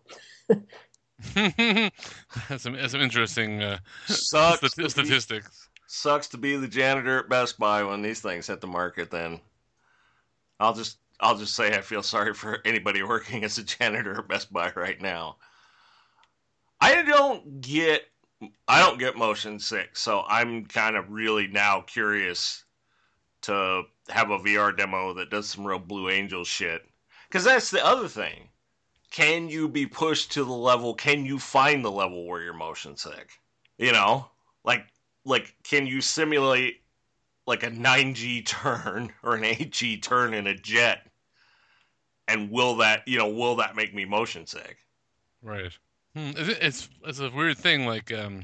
S2: That's some, that's some interesting uh,
S1: Sucks
S2: st-
S1: to be-
S2: statistics.
S1: Sucks to be the janitor at Best Buy when these things hit the market. Then I'll just I'll just say I feel sorry for anybody working as a janitor at Best Buy right now. I don't get I don't get motion sick, so I'm kind of really now curious to have a V R demo that does some real Blue Angel shit. Because that's the other thing. Can you be pushed to the level? Can you find the level where you're motion sick? You know, like like can you simulate like a nine G turn or an eight G turn in a jet? And will that, you know, will that make me motion sick?
S2: Right. Hmm. It's it's a weird thing, like um,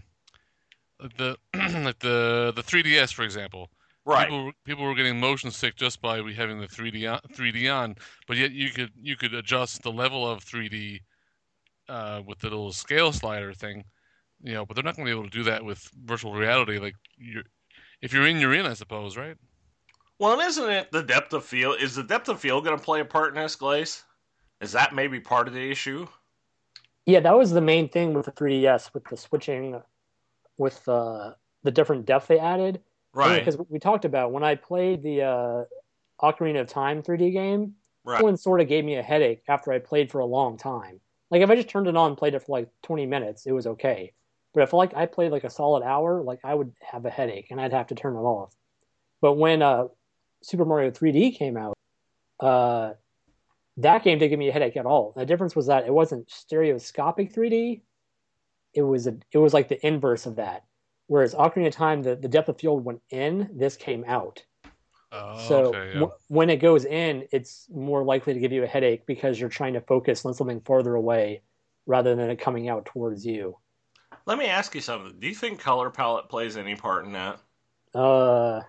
S2: the like the the three D S, for example.
S1: Right.
S2: People people were getting motion sick just by we having the three D on, three D on, but yet you could you could adjust the level of three D uh, with the little scale slider thing, you know. But they're not going to be able to do that with virtual reality. Like you're, if you're in, you're in, I suppose, right?
S1: Well, and isn't it the depth of field? Is the depth of field going to play a part in this, Glaze? Is that maybe part of the issue?
S3: Yeah, that was the main thing with the three D S, with the switching, with uh, the different depth they added.
S1: Right.
S3: Because we talked about when I played the uh, Ocarina of Time three D game,
S1: Right.
S3: that one sort of gave me a headache after I played for a long time. Like if I just turned it on and played it for like twenty minutes, it was okay. But if like I played like a solid hour, like I would have a headache and I'd have to turn it off. But when uh, Super Mario three D came out, uh, that game didn't give me a headache at all. The difference was that it wasn't stereoscopic three D. It was a, it was like the inverse of that. Whereas Ocarina of Time, the, the depth of field went in, this came out.
S2: Oh,
S3: so
S2: okay, yeah.
S3: w- when it goes in, it's more likely to give you a headache because you're trying to focus on something farther away rather than it coming out towards you.
S1: Let me ask you something. Do you think color palette plays any part in that?
S3: Uh,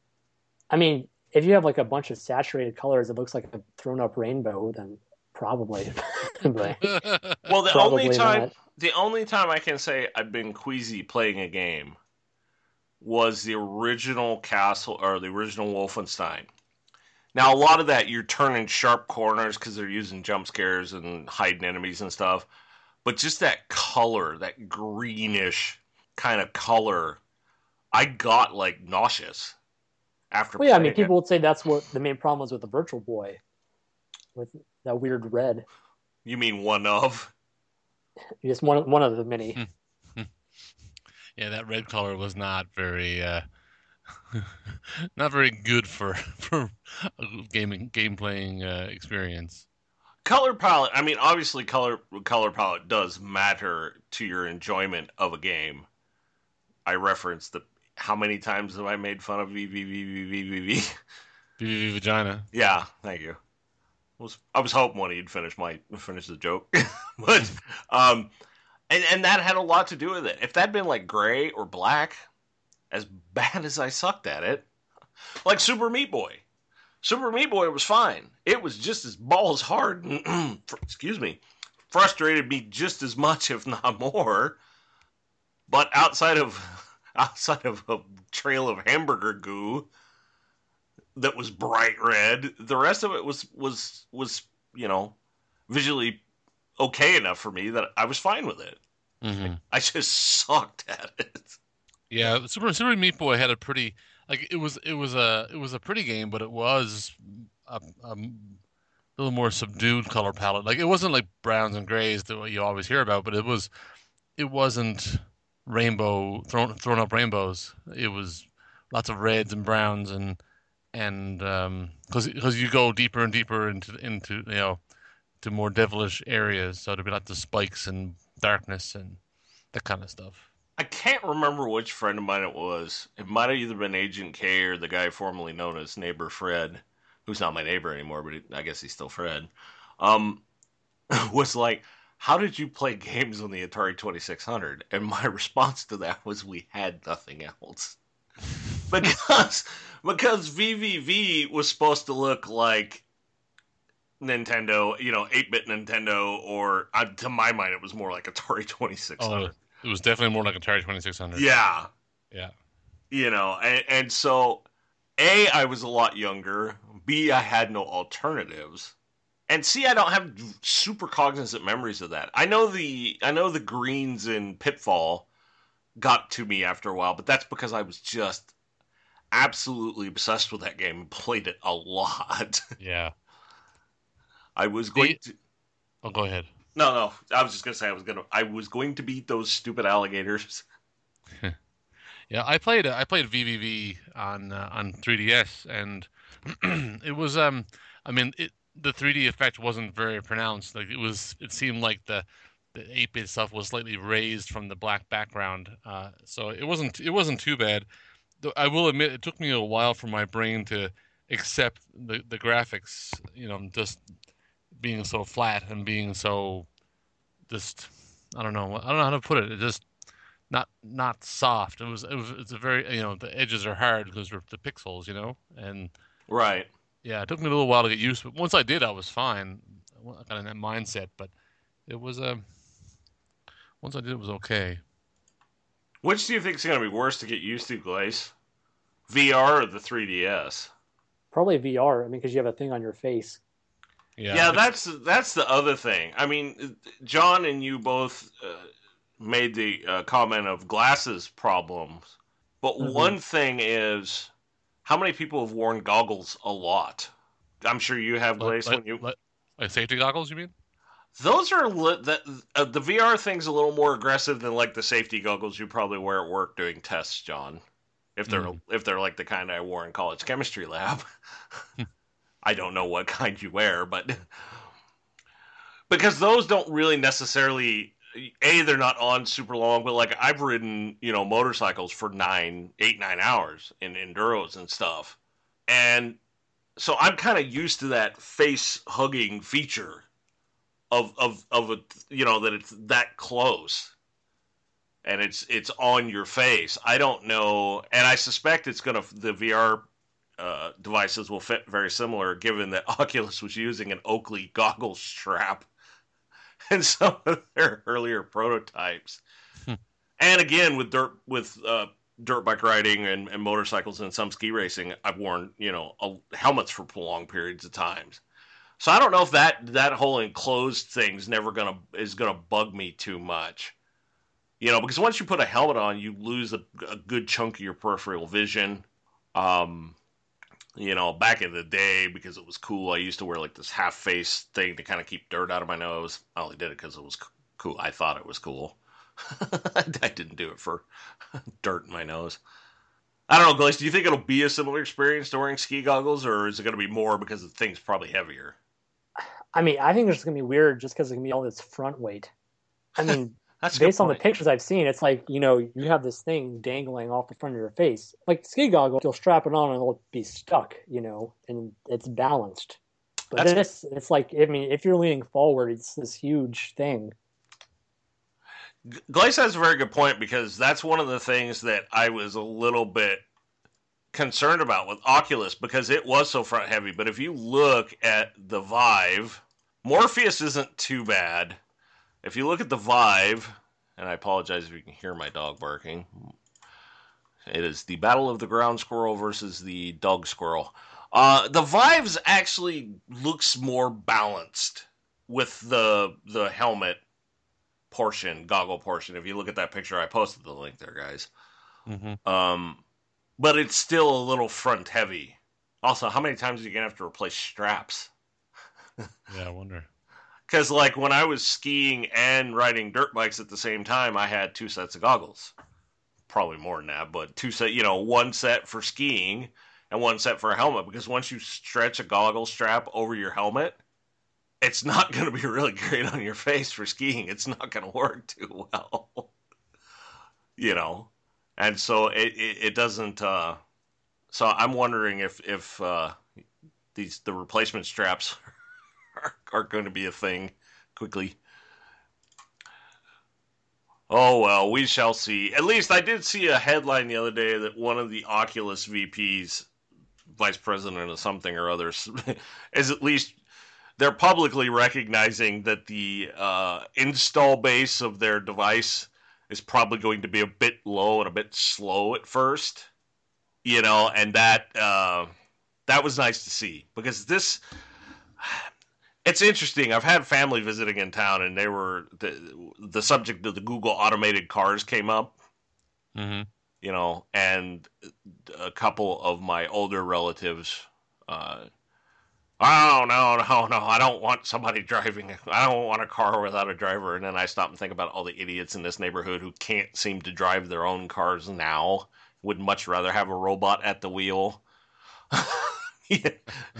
S3: I mean, if you have like a bunch of saturated colors, it looks like a thrown up rainbow, then probably. But
S1: Well, the
S3: probably
S1: only time
S3: not.
S1: the only time I can say I've been queasy playing a game was the original Castle or the original Wolfenstein. Now, a lot of that you're turning sharp corners because they're using jump scares and hiding enemies and stuff. But just that color, that greenish kind of color, I got like nauseous after.
S3: Well, yeah, I
S1: playing
S3: mean,
S1: it.
S3: people would say that's what the main problem was with the Virtual Boy, with that weird red.
S1: You mean one of?
S3: Just one one of the many.
S2: Yeah, that red color was not very uh, not very good for for a gaming game playing uh, experience.
S1: Color palette. I mean, obviously, color color palette does matter to your enjoyment of a game. I referenced the how many times have I made fun of V V V V V V V?
S2: V V V vagina.
S1: Yeah, thank you. I was I was hoping one of you'd finish my finish the joke, but um, and and that had a lot to do with it. If that'd been like gray or black, as bad as I sucked at it, like Super Meat Boy. Super Meat Boy was fine. It was just as balls hard. And, excuse me, frustrated me just as much, if not more. But outside of outside of a trail of hamburger goo that was bright red, the rest of it was was was you know visually okay enough for me that I was fine with it.
S2: Mm-hmm.
S1: I just sucked at it.
S2: Yeah, Super Super Meat Boy had a pretty like it was it was a it was a pretty game, but it was a, a little more subdued color palette. Like it wasn't like browns and grays that you always hear about, but it was it wasn't rainbow thrown thrown up rainbows. It was lots of reds and browns and and um because because you go deeper and deeper into into you know to more devilish areas, so there'd be lots of spikes and darkness and that kind of stuff.
S1: I can't remember which friend of mine it was. It might have either been Agent K or the guy formerly known as Neighbor Fred, who's not my neighbor anymore, but I guess he's still Fred. Um, was like, how did you play games on the Atari twenty-six hundred? And my response to that was, we had nothing else. Because because V V V was supposed to look like Nintendo, you know, eight-bit Nintendo, or uh, to my mind, it was more like Atari twenty-six hundred.
S2: Oh, it was definitely more like Atari twenty-six hundred.
S1: Yeah.
S2: Yeah.
S1: You know, and, and so, A, I was a lot younger. B, I had no alternatives. And C, I don't have super cognizant memories of that. I know the I know the greens in Pitfall got to me after a while, but that's because I was just absolutely obsessed with that game and played it a lot.
S2: Yeah.
S1: I was going
S2: The,
S1: to
S2: oh, go ahead.
S1: No, no. I was just gonna say I was gonna I was going to beat those stupid alligators.
S2: Yeah, I played I played V V V on uh, on three D S, and it was um I mean it the three D effect wasn't very pronounced. Like it was it seemed like the the eight-bit stuff was slightly raised from the black background. Uh, so it wasn't it wasn't too bad. Though I will admit it took me a while for my brain to accept the the graphics, you know, just being so flat and being so just I don't know I don't know how to put it. It just not not soft. It was it was it's a very you know the edges are hard because they're the pixels, you know, and
S1: Right.
S2: yeah, it took me a little while to get used to it. Once I did, I was fine. I got in that mindset, but it was a um, once I did, it was okay.
S1: Which do you think is going to be worse to get used to, Glaze? V R or the three D S?
S3: Probably V R. I mean, because you have a thing on your face.
S2: Yeah,
S1: Yeah,
S2: it's,
S1: that's that's the other thing. I mean, John and you both uh, made the uh, comment of glasses problems, but
S3: Mm-hmm.
S1: one thing is, how many people have worn goggles a lot? I'm sure you have, Glaze.
S2: like,
S1: When you
S2: like, like safety goggles, you mean?
S1: those are li- that uh, the V R thing's a little more aggressive than like the safety goggles you probably wear at work doing tests, John. If they're
S2: Mm.
S1: if they're like the kind I wore in college chemistry lab. I don't know what kind you wear, but because those don't really necessarily a they're not on super long, but like I've ridden you know motorcycles for nine, eight, nine hours in enduros and stuff, and so I'm kind of used to that face hugging feature of of of a you know that it's that close and it's it's on your face. I don't know, and I suspect it's gonna the V R uh, devices will fit very similar, given that Oculus was using an Oakley goggle strap in some of their earlier prototypes.
S2: Hmm.
S1: And again, with dirt with uh, dirt bike riding and, and motorcycles and some ski racing, I've worn you know a, helmets for prolonged periods of times. So I don't know if that that whole enclosed thing's never gonna is gonna bug me too much. You know, because once you put a helmet on, you lose a, a good chunk of your peripheral vision. Um, you know, back in the day, because it was cool, I used to wear like this half face thing to kind of keep dirt out of my nose. I only did it because it was cool. I thought it was cool. I didn't do it for dirt in my nose. I don't know, Glace, do you think it'll be a similar experience to wearing ski goggles, or is it going to be more because the thing's probably heavier?
S3: I mean, I think it's going to be weird just because it's going to be all this front weight. I mean,
S1: That's a good
S3: based on the
S1: point.
S3: pictures I've seen, it's like, you know, you have this thing dangling off the front of your face. Like ski goggles, you'll strap it on and it'll be stuck, you know, and it's balanced. But
S1: That's-
S3: this, it's like, I mean, if you're leaning forward, it's this huge thing.
S1: Glace has a very good point because that's one of the things that I was a little bit concerned about with Oculus because it was so front heavy. But if you look at the Vive, Morpheus isn't too bad. If you look at the Vive, and I apologize if you can hear my dog barking, it is the battle of the ground squirrel versus the dog squirrel. Uh, the Vives actually looks more balanced with the the helmet portion, goggle portion. If you look at that picture, I posted the link there, guys.
S2: Mm-hmm.
S1: Um, but it's still a little front heavy. Also, how many times are you gonna have to replace straps?
S2: Yeah, I wonder.
S1: Because, like, when I was skiing and riding dirt bikes at the same time, I had two sets of goggles. Probably more than that, but two set, you know, one set for skiing and one set for a helmet. Because once you stretch a goggle strap over your helmet, it's not going to be really great on your face for skiing. It's not going to work too well. you know, and so it it, it doesn't. Uh, so I'm wondering if if uh, these the replacement straps are, are going to be a thing quickly. Oh well, we shall see. At least I did see a headline the other day that one of the Oculus V Ps, vice president of something or other, is at least they're publicly recognizing that the uh, install base of their device is probably going to be a bit low and a bit slow at first, you know, and that uh, that was nice to see because this. It's interesting. I've had family visiting in town, and they were the the subject of the Google automated cars came up.
S2: Mm-hmm.
S1: You know, and a couple of my older relatives. Uh, oh no, no, no! I don't want somebody driving. I don't want a car without a driver. And then I stop and think about all the idiots in this neighborhood who can't seem to drive their own cars now. Would much rather have a robot at the wheel. Yeah.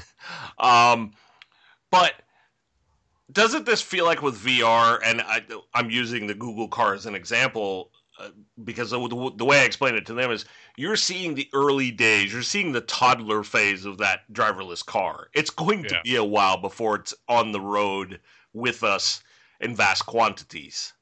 S1: Um, but. Doesn't this feel like with V R, and I, I'm using the Google car as an example, uh, because the, the way I explain it to them is you're seeing the early days, you're seeing the toddler phase of that driverless car. It's going to
S2: Yeah.
S1: be a while before it's on the road with us in vast quantities.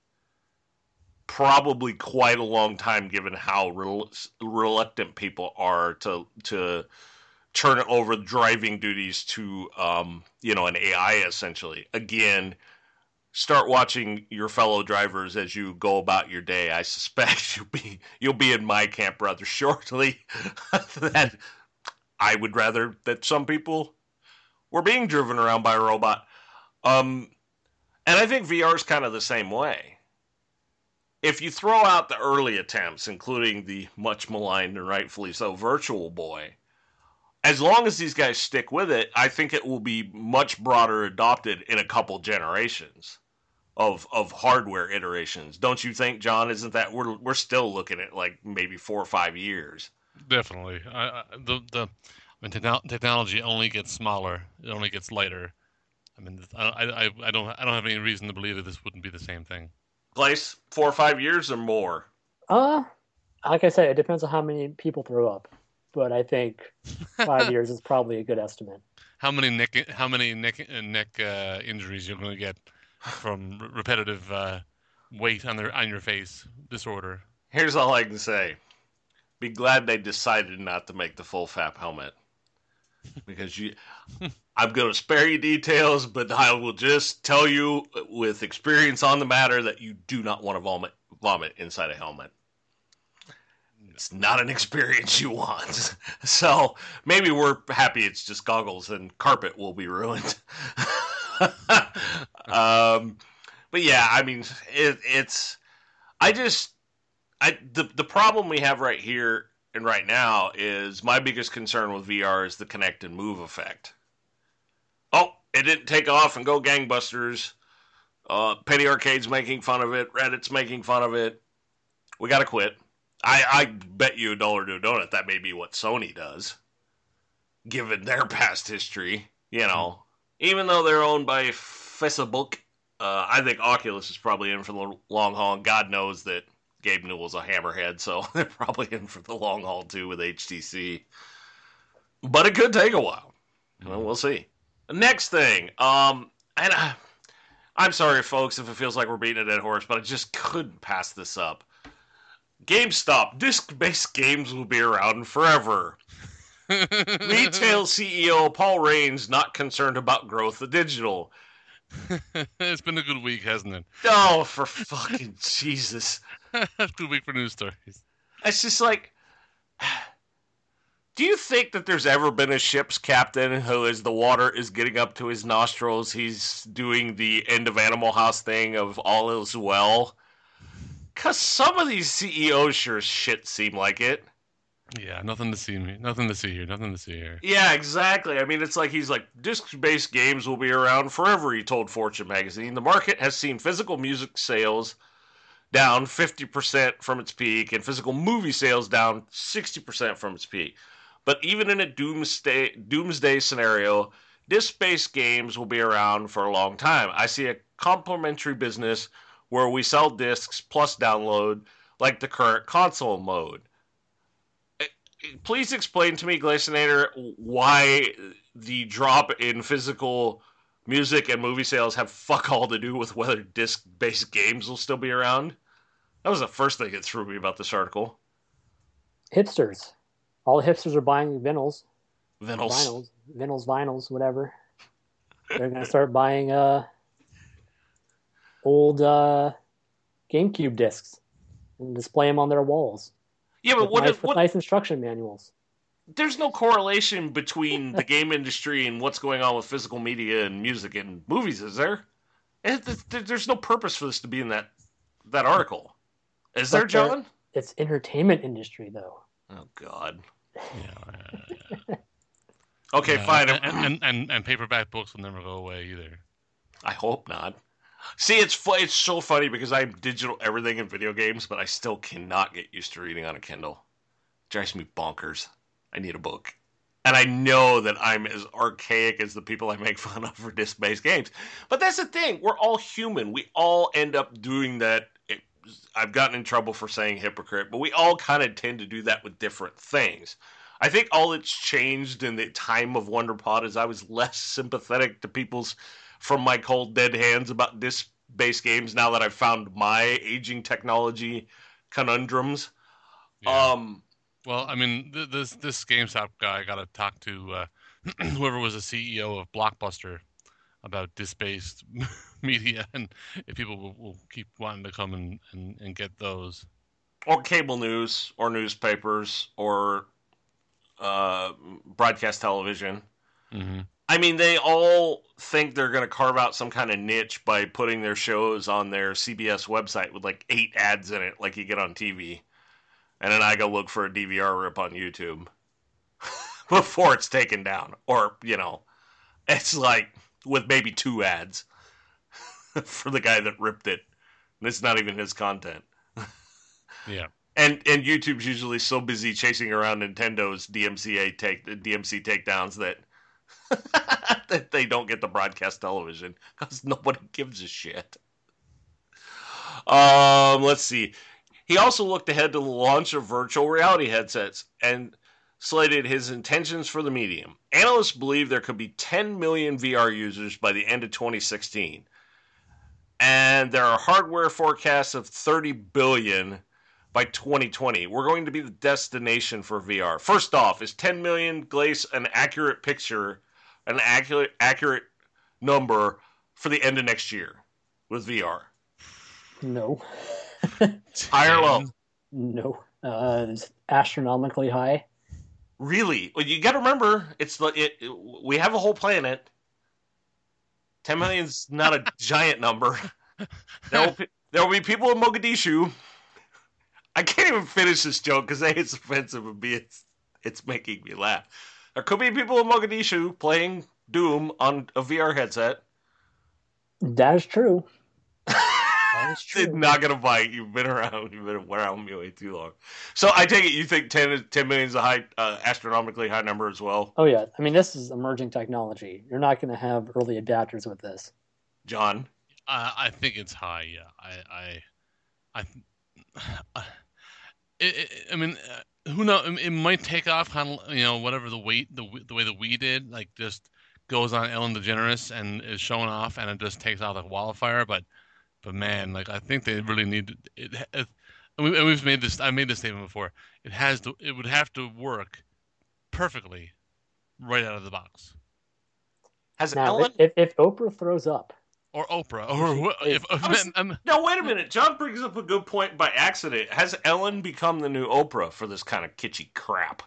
S1: Probably quite a long time given how rel- reluctant people are to to turn over driving duties to, um, you know, an A I essentially. Again, start watching your fellow drivers as you go about your day. I suspect you'll be you'll be in my camp rather shortly. That I would rather that some people were being driven around by a robot. Um, and I think V R is kind of the same way. If you throw out the early attempts, including the much maligned and rightfully so Virtual Boy, as long as these guys stick with it, I think it will be much broader adopted in a couple generations of of hardware iterations. Don't you think, John? Isn't that we're we're still looking at like maybe four or five years?
S2: Definitely. I, I, the the I mean, techno- technology only gets smaller. It only gets lighter. I mean, I, I I don't I don't have any reason to believe that this wouldn't be the same thing.
S1: Place four or five years or more.
S3: Uh, like I said, it depends on how many people throw up, but I think five years is probably a good estimate.
S2: How many neck how many neck uh, neck uh, injuries you're going to get from re- repetitive uh, weight on their on your face disorder?
S1: Here's all I can say: be glad they decided not to make the full F A P helmet, because you. I'm going to spare you details, but I will just tell you with experience on the matter that you do not want to vomit vomit inside a helmet. It's not an experience you want. So maybe we're happy it's just goggles and carpet will be ruined. um, but yeah, I mean, it, it's. I just. I the the problem we have right here and right now is my biggest concern with V R is the connect and move effect. Oh, it didn't take off and go gangbusters. Uh, Penny Arcade's making fun of it. Reddit's making fun of it. We gotta quit. I, I bet you a dollar to a donut that may be what Sony does, given their past history. You know, even though they're owned by Facebook, uh, I think Oculus is probably in for the long haul. And God knows that Gabe Newell's a hammerhead, so they're probably in for the long haul too with H T C. But it could take a while. Well, we'll see. Next thing, um, and I, I'm sorry, folks, if it feels like we're beating a dead horse, but I just couldn't pass this up. GameStop, disc-based games will be around forever. Retail C E O Paul Raines not concerned about growth of digital.
S2: It's been a good week, hasn't it?
S1: Oh, for fucking Jesus.
S2: Good week for news stories.
S1: It's just like... Do you think that there's ever been a ship's captain who, as the water is getting up to his nostrils, he's doing the end of Animal House thing of all is well? Because some of these C E Os sure as shit seem like it.
S2: Yeah, nothing to see me. Nothing to see here. Nothing to see here.
S1: Yeah, exactly. I mean, it's like he's like, disc-based games will be around forever, he told Fortune magazine. The market has seen physical music sales down fifty percent from its peak and physical movie sales down sixty percent from its peak. But even in a doomsday, doomsday scenario, disc-based games will be around for a long time. I see a complementary business where we sell discs plus download like the current console mode. Please explain to me, Glacinator, why the drop in physical music and movie sales have fuck all to do with whether disc-based games will still be around. That was the first thing that threw me about this article.
S3: Hipsters. All the hipsters are buying vinyls.
S1: Vinyls.
S3: Vinyls. Vinyls, vinyls, whatever. They're going to start buying uh, old uh, GameCube discs and display them on their walls.
S1: Yeah, but
S3: with
S1: what,
S3: nice,
S1: if, what
S3: with nice instruction manuals.
S1: There's no correlation between the game industry and what's going on with physical media and music and movies, is there? It, it, there's no purpose for this to be in that that article. Is there, John?
S3: It's entertainment industry, though.
S1: Oh, God.
S2: Yeah.
S1: Okay,
S2: yeah,
S1: fine.
S2: And, and, and, and paperback books will never go away either.
S1: I hope not. See, it's fu- it's so funny because I'm digital everything in video games, but I still cannot get used to reading on a Kindle. It drives me bonkers. I need a book. And I know that I'm as archaic as the people I make fun of for disc-based games. But that's the thing. We're all human. We all end up doing that. It, I've gotten in trouble for saying hypocrite, but we all kind of tend to do that with different things. I think all that's changed in the time of WonderPod is I was less sympathetic to people's from my cold dead hands about disc-based games now that I've found my aging technology conundrums.
S2: Yeah.
S1: Um,
S2: well, I mean, th- this this GameStop guy got to talk to uh, whoever was the C E O of Blockbuster about disc-based media, and if people will, will keep wanting to come and, and, and get those.
S1: Or cable news, or newspapers, or uh, broadcast television.
S2: Mm-hmm.
S1: I mean, they all think they're going to carve out some kind of niche by putting their shows on their C B S website with like eight ads in it, like you get on T V. And then I go look for a D V R rip on YouTube before it's taken down. Or, you know, it's like with maybe two ads for the guy that ripped it. And it's not even his content.
S2: Yeah.
S1: And and YouTube's usually so busy chasing around Nintendo's D M C A take D M C takedowns that that they don't get the broadcast television because nobody gives a shit. Um, let's see. He also looked ahead to the launch of virtual reality headsets and slated his intentions for the medium. Analysts believe there could be ten million V R users by the end of twenty sixteen. And there are hardware forecasts of thirty billion by twenty twenty. We're going to be the destination for V R. First off, is ten million Glace an accurate picture, an accurate accurate number for the end of next year with V R?
S3: No.
S1: High or low?
S3: No. Uh, it's astronomically high.
S1: Really? Well, you got to remember, it's the it, it, we have a whole planet. ten million's not a giant number. There will, be, there will be people in Mogadishu. I can't even finish this joke because A, it's offensive, and B, it's, it's making me laugh. There could be people in Mogadishu playing Doom on a V R headset.
S3: That is true. That is true.
S1: It's not going to bite. You've been around. You've been around me way too long. So I take it you think ten, ten million is a high, uh, astronomically high number as well?
S3: Oh, yeah. I mean, this is emerging technology. You're not going to have early adapters with this.
S1: John?
S2: I, I think it's high, yeah. I, I, I, it, it, I mean, uh, who knows? It might take off, kind of, you know, whatever the weight, the the way that we did, like just goes on Ellen DeGeneres and is showing off, and it just takes out like wildfire. But, but man, like I think they really need it. it and, we, and we've made this. I made this statement before. It has to. It would have to work perfectly right out of the box.
S1: Has
S3: now,
S1: Ellen?
S3: If, if Oprah throws up,
S2: or Oprah, or if, if
S1: was,
S2: I'm,
S1: no, wait a minute. John brings up a good point by accident. Has Ellen become the new Oprah for this kind of kitschy crap?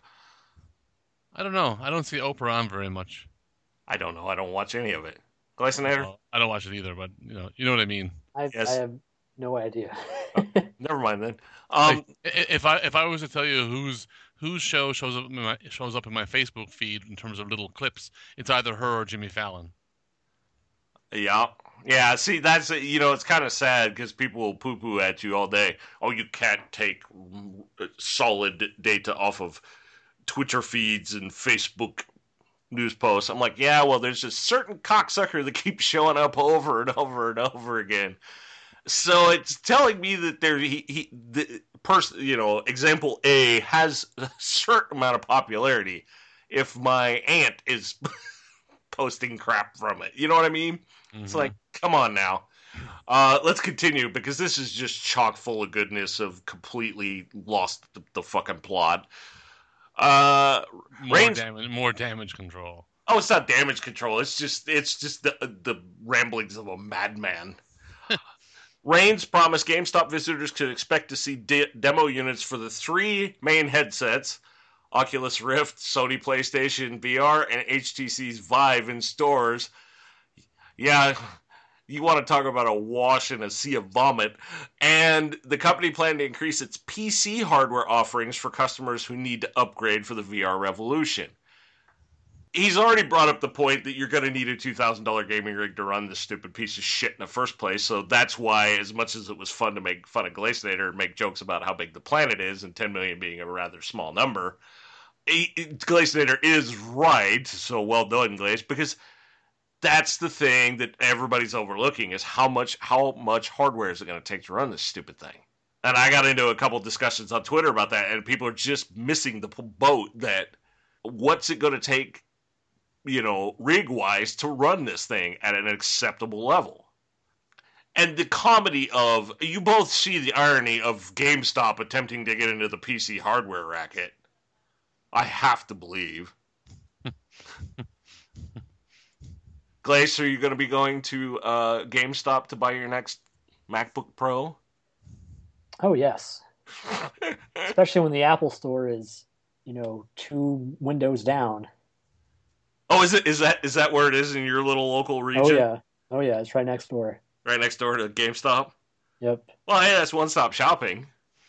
S2: I don't know. I don't see Oprah on very much.
S1: I don't know. I don't watch any of it. Glycinator?
S2: Well, I don't watch it either, but you know, you know what I mean.
S3: I've,
S1: Yes.
S3: I have no idea.
S1: Oh, never mind then. Um,
S2: Like, i- if I if I was to tell you whose whose show shows up in my shows up in my Facebook feed in terms of little clips, it's either her or Jimmy Fallon.
S1: yeah. Yeah, see, that's, you know, it's kind of sad because people will poo-poo at you all day. Oh, you can't take solid data off of Twitter feeds and Facebook news posts. I'm like, yeah, well, there's a certain cocksucker that keeps showing up over and over and over again. So it's telling me that there, he, he, the, person, you know, example A has a certain amount of popularity if my aunt is posting crap from it. You know what I mean? Mm-hmm. It's like, come on now. Uh, let's continue because this is just chock full of goodness of completely lost the, the fucking plot. Uh,
S2: more Reigns, damage, more damage control.
S1: Oh, it's not damage control. It's just, it's just the the ramblings of a madman. Reigns promised GameStop visitors could expect to see de- demo units for the three main headsets: Oculus Rift, Sony PlayStation V R, and H T C's Vive in stores. Yeah, you want to talk about a wash and a sea of vomit. And the company planned to increase its P C hardware offerings for customers who need to upgrade for the V R revolution. He's already brought up the point that you're going to need a two thousand dollars gaming rig to run this stupid piece of shit in the first place. So that's why, as much as it was fun to make fun of Glacinator and make jokes about how big the planet is and ten million being a rather small number, Glacinator is right. So well done, Glace, because that's the thing that everybody's overlooking is how much how much hardware is it going to take to run this stupid thing. And I got into a couple discussions on Twitter about that, and people are just missing the boat that what's it going to take, you know, rig-wise to run this thing at an acceptable level. And the comedy of, you both see the irony of GameStop attempting to get into the P C hardware racket. I have to believe. Glace, are you going to be going to uh, GameStop to buy your next MacBook Pro?
S3: Oh, yes. Especially when the Apple Store is, you know, two windows down.
S1: Oh, is it? Is that is that where it is in your little local region?
S3: Oh yeah, oh yeah, it's right next door.
S1: Right next door to GameStop.
S3: Yep.
S1: Well, hey, that's one-stop shopping.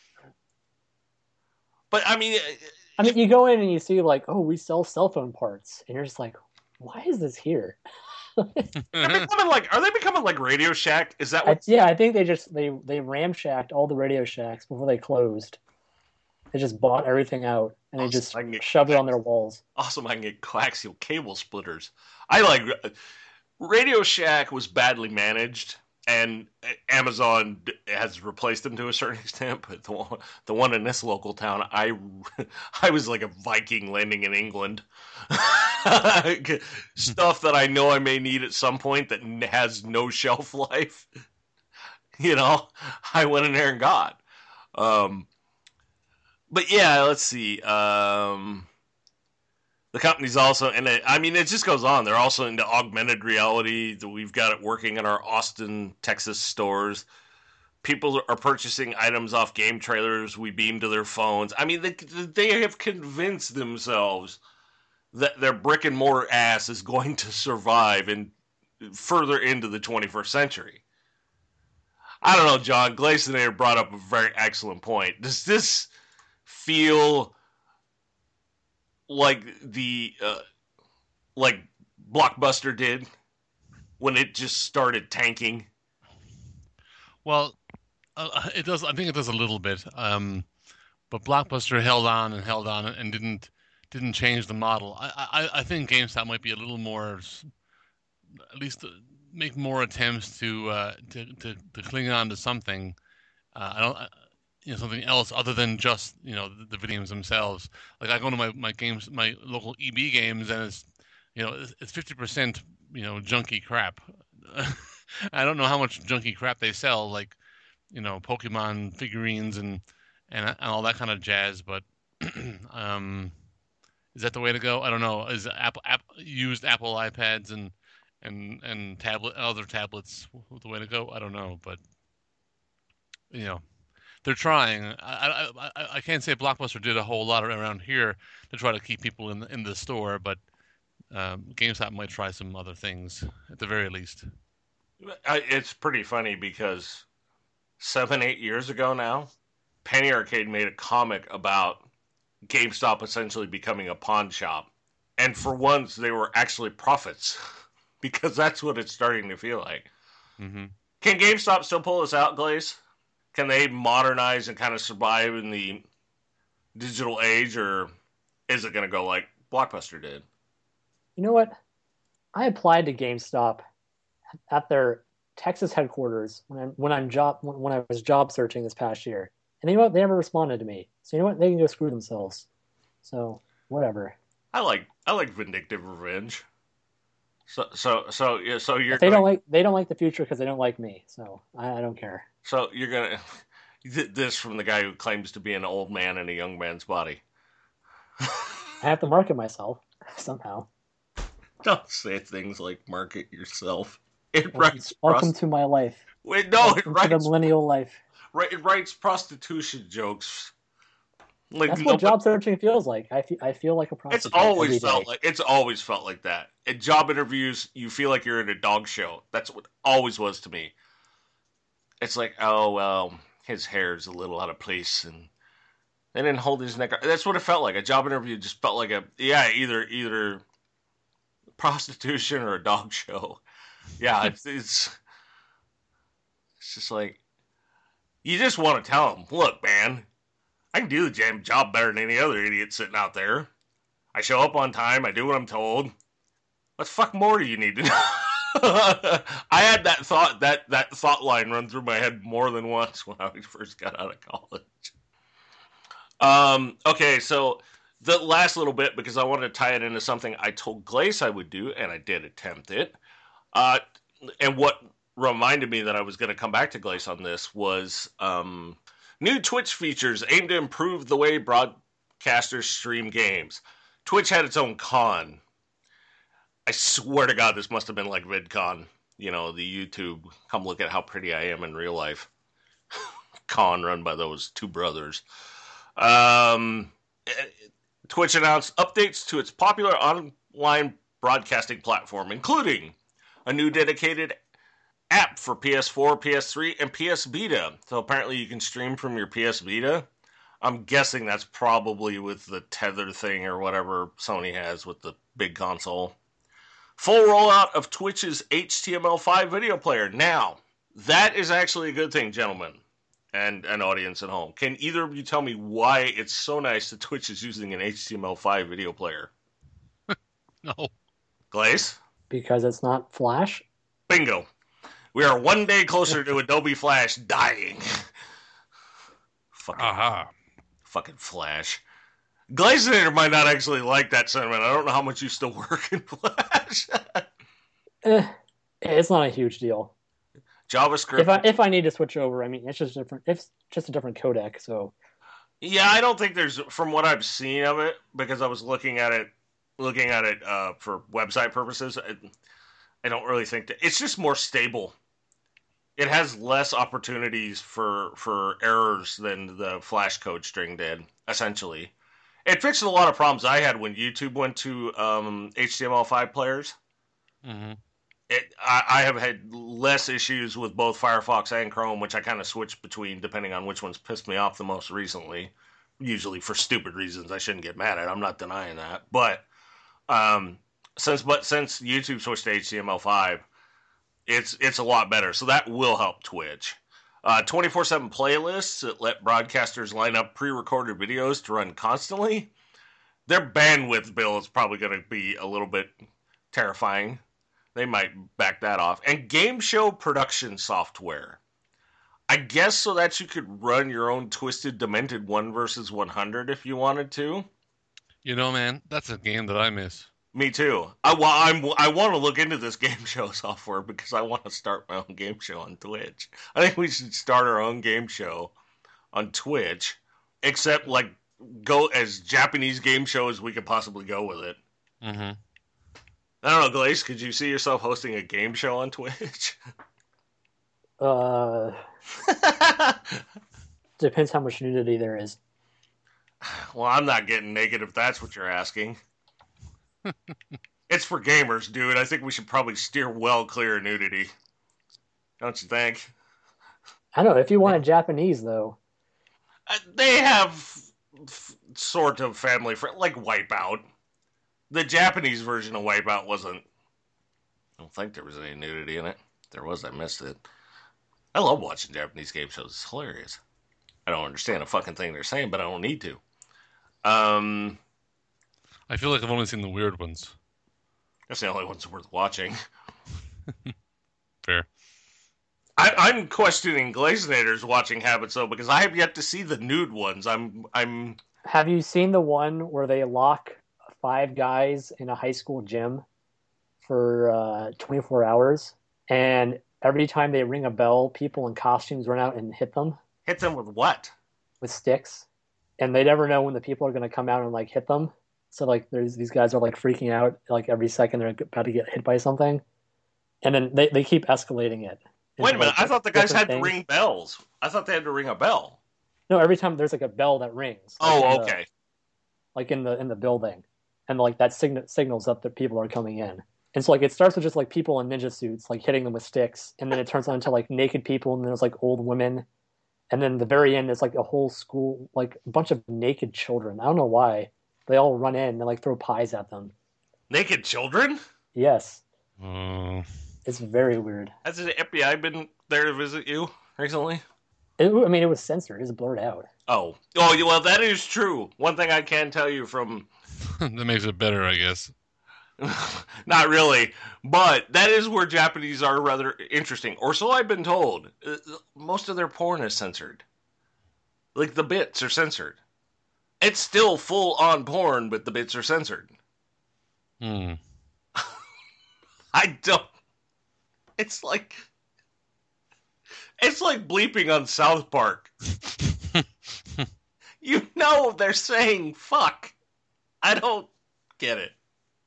S1: But I mean,
S3: I mean, you go in and you see like, oh, we sell cell phone parts, and you're just like, why is this here?
S1: They're becoming like, are they becoming like Radio Shack? Is that what?
S3: I, yeah, I think they just they they ramshacked all the Radio Shacks before they closed. They just bought everything out and awesome. They just get, shoved it on their walls.
S1: Awesome, I can get coaxial cable splitters. I like Radio Shack was badly managed, and Amazon has replaced them to a certain extent. But the one, the one in this local town, I I was like a Viking landing in England. Stuff that I know I may need at some point that has no shelf life. You know, I went in there and got. Um, But yeah, let's see. Um, the company's also, and it, I mean, it just goes on. They're also into augmented reality. We've got it working in our Austin, Texas stores. People are purchasing items off game trailers we beam to their phones. I mean, they, they have convinced themselves that their brick and mortar ass is going to survive in further into the twenty-first century. I don't know, John. Glacinator brought up a very excellent point. Does this feel like the uh, like Blockbuster did when it just started tanking?
S2: Well, uh, it does. I think it does a little bit. Um, but Blockbuster held on and held on and didn't didn't change the model. I I, I think GameStop might be a little more, at least make more attempts to uh, to, to to cling on to something. Uh, I don't. You know, something else other than just, you know, the, the video games themselves. Like I go to my, my games, my local E B games, and it's, you know, it's fifty percent, you know, junky crap. I don't know how much junky crap they sell, like, you know, Pokemon figurines and and, and all that kind of jazz. But um, is that the way to go? I don't know. Is Apple, Apple used Apple iPads and and and tablet other tablets the way to go? I don't know, but you know. They're trying. I, I I can't say Blockbuster did a whole lot around here to try to keep people in the, in the store, but um, GameStop might try some other things at the very least.
S1: It's pretty funny because seven, eight years ago now, Penny Arcade made a comic about GameStop essentially becoming a pawn shop, and for once they were actually profits because that's what it's starting to feel like.
S2: Mm-hmm.
S1: Can GameStop still pull this out, Glaze? Can they modernize and kind of survive in the digital age, or is it going to go like Blockbuster did?
S3: You know what? I applied to GameStop at their Texas headquarters when I when I'm job when I was job searching this past year, And you know what? They never responded to me. So you know what? They can go screw themselves. So whatever.
S1: I like I like vindictive revenge. So so so yeah. So you're
S3: If they
S1: going.
S3: don't like they don't like the future because they don't like me. So I, I don't care.
S1: So you're gonna. This from the guy who claims to be an old man in a young man's body.
S3: I have to market myself somehow.
S1: Don't say things like market yourself. It
S3: Welcome,
S1: writes.
S3: welcome
S1: Prost-
S3: to my life.
S1: Wait, no,
S3: welcome
S1: it
S3: to
S1: writes.
S3: the millennial life.
S1: Right, it writes prostitution jokes. Like
S3: That's
S1: no,
S3: what job searching feels like. I feel, I feel like a prostitute.
S1: It's always
S3: every
S1: felt
S3: day.
S1: like it's always felt like that. At job interviews, you feel like you're in a dog show. That's what always was to me. It's like, oh well, his hair's a little out of place, and they didn't hold his neck. That's what it felt like. A job interview just felt like a yeah, either either prostitution or a dog show. Yeah, it's it's, it's just like you just want to tell them, look, man, I can do the damn job better than any other idiot sitting out there. I show up on time. I do what I'm told. What the fuck more do you need to know? I had that thought that that thought line run through my head more than once when I first got out of college. Um. Okay, so the last little bit, because I wanted to tie it into something I told Glace I would do, and I did attempt it. Uh, and what reminded me that I was going to come back to Glace on this was um, new Twitch features aimed to improve the way broadcasters stream games. Twitch had its own con. I swear to God, this must have been like VidCon. You know, the YouTube, come look at how pretty I am in real life. Con run by those two brothers. Um, Twitch announced updates to its popular online broadcasting platform, including a new dedicated app for P S four, P S three, and P S Vita. So apparently you can stream from your P S Vita. I'm guessing that's probably with the tether thing or whatever Sony has with the big console. Full rollout of Twitch's H T M L five video player. Now, that is actually a good thing, gentlemen, and an audience at home. Can either of you tell me why it's so nice that Twitch is using an H T M L five video player?
S2: No.
S1: Glaze?
S3: Because it's not Flash?
S1: Bingo. We are one day closer to Adobe Flash dying. Fucking,
S2: Aha.
S1: fucking Flash. Glazenator might not actually like that sentiment. I don't know how much you still work in Flash.
S3: Eh, it's not a huge deal.
S1: JavaScript.
S3: If I if I need to switch over, I mean, it's just different. It's just a different codec. So
S1: Yeah, I don't think there's, from what I've seen of it, because I was looking at it, looking at it uh, for website purposes. I, I don't really think that it's just more stable. It has less opportunities for for errors than the Flash code string did. Essentially, it fixed a lot of problems I had when YouTube went to um, H T M L five players.
S2: Mm-hmm.
S1: It, I, I have had less issues with both Firefox and Chrome, which I kind of switch between depending on which one's pissed me off the most recently. Usually for stupid reasons I shouldn't get mad at. I'm not denying that. But um, since but since YouTube switched to H T M L five, it's it's a lot better. So that will help Twitch. Uh, twenty-four seven playlists that let broadcasters line up pre-recorded videos to run constantly. Their bandwidth bill is probably going to be a little bit terrifying. They might back that off. And game show production software. I guess so that you could run your own Twisted Demented one versus one hundred if you wanted to.
S2: You know, man, that's a game that I miss.
S1: Me too. I, well, I'm, I want to look into this game show software because I want to start my own game show on Twitch. I think we should start our own game show on Twitch, except like go as Japanese game show as we could possibly go with it.
S2: Mm-hmm.
S1: I don't know, Glaze, could you see yourself hosting a game show on Twitch?
S3: uh, depends how much nudity there is.
S1: Well, I'm not getting naked if that's what you're asking. It's for gamers, dude. I think we should probably steer well clear of nudity. Don't you think?
S3: I don't know if you wanted Japanese though.
S1: Uh, they have f- sort of family friend, like Wipeout. The Japanese version of Wipeout wasn't. I don't think there was any nudity in it. If there was, I missed it. I love watching Japanese game shows. It's hilarious. I don't understand a fucking thing they're saying, but I don't need to. Um,
S2: I feel like I've only seen the weird ones.
S1: that's the only ones worth watching.
S2: Fair.
S1: I, I'm questioning Glazinator's watching habits though, because I have yet to see the nude ones. I'm I'm
S3: Have you seen the one where they lock five guys in a high school gym for uh, twenty-four hours, and every time they ring a bell, people in costumes run out and hit them
S1: hit them with what?
S3: with sticks, and they never know when the people are going to come out and like hit them. So like, there's these guys are like freaking out like every second they're about to get hit by something, and then they, they keep escalating it.
S1: Wait a
S3: into,
S1: minute,
S3: like,
S1: I thought the guys
S3: different
S1: had
S3: things.
S1: to ring bells. I thought they had to ring a bell.
S3: No, every time there's like a bell that rings. Like
S1: Oh,
S3: in the-
S1: okay.
S3: like in the in the building, and like that sign- signals up that people are coming in. And so like it starts with just like people in ninja suits like hitting them with sticks, and then it turns on to like naked people, and then there's like old women, and then the very end is like a whole school, like a bunch of naked children. I don't know why they all run in and like throw pies at them.
S1: Naked children?
S3: Yes,
S2: Uh,
S3: it's very weird.
S1: Has the F B I been there to visit you recently?
S3: It, I mean, it was censored. It was blurred out.
S1: Oh. Oh, well, that is true. One thing I can tell you from...
S2: that makes it better, I guess.
S1: Not really, but that is where Japanese are rather interesting. Or so I've been told. Uh, Most of their porn is censored. Like, the bits are censored. It's still full-on porn, but the bits are censored.
S2: Hmm.
S1: I don't... It's like... It's like bleeping on South Park. You know they're saying fuck. I don't get it.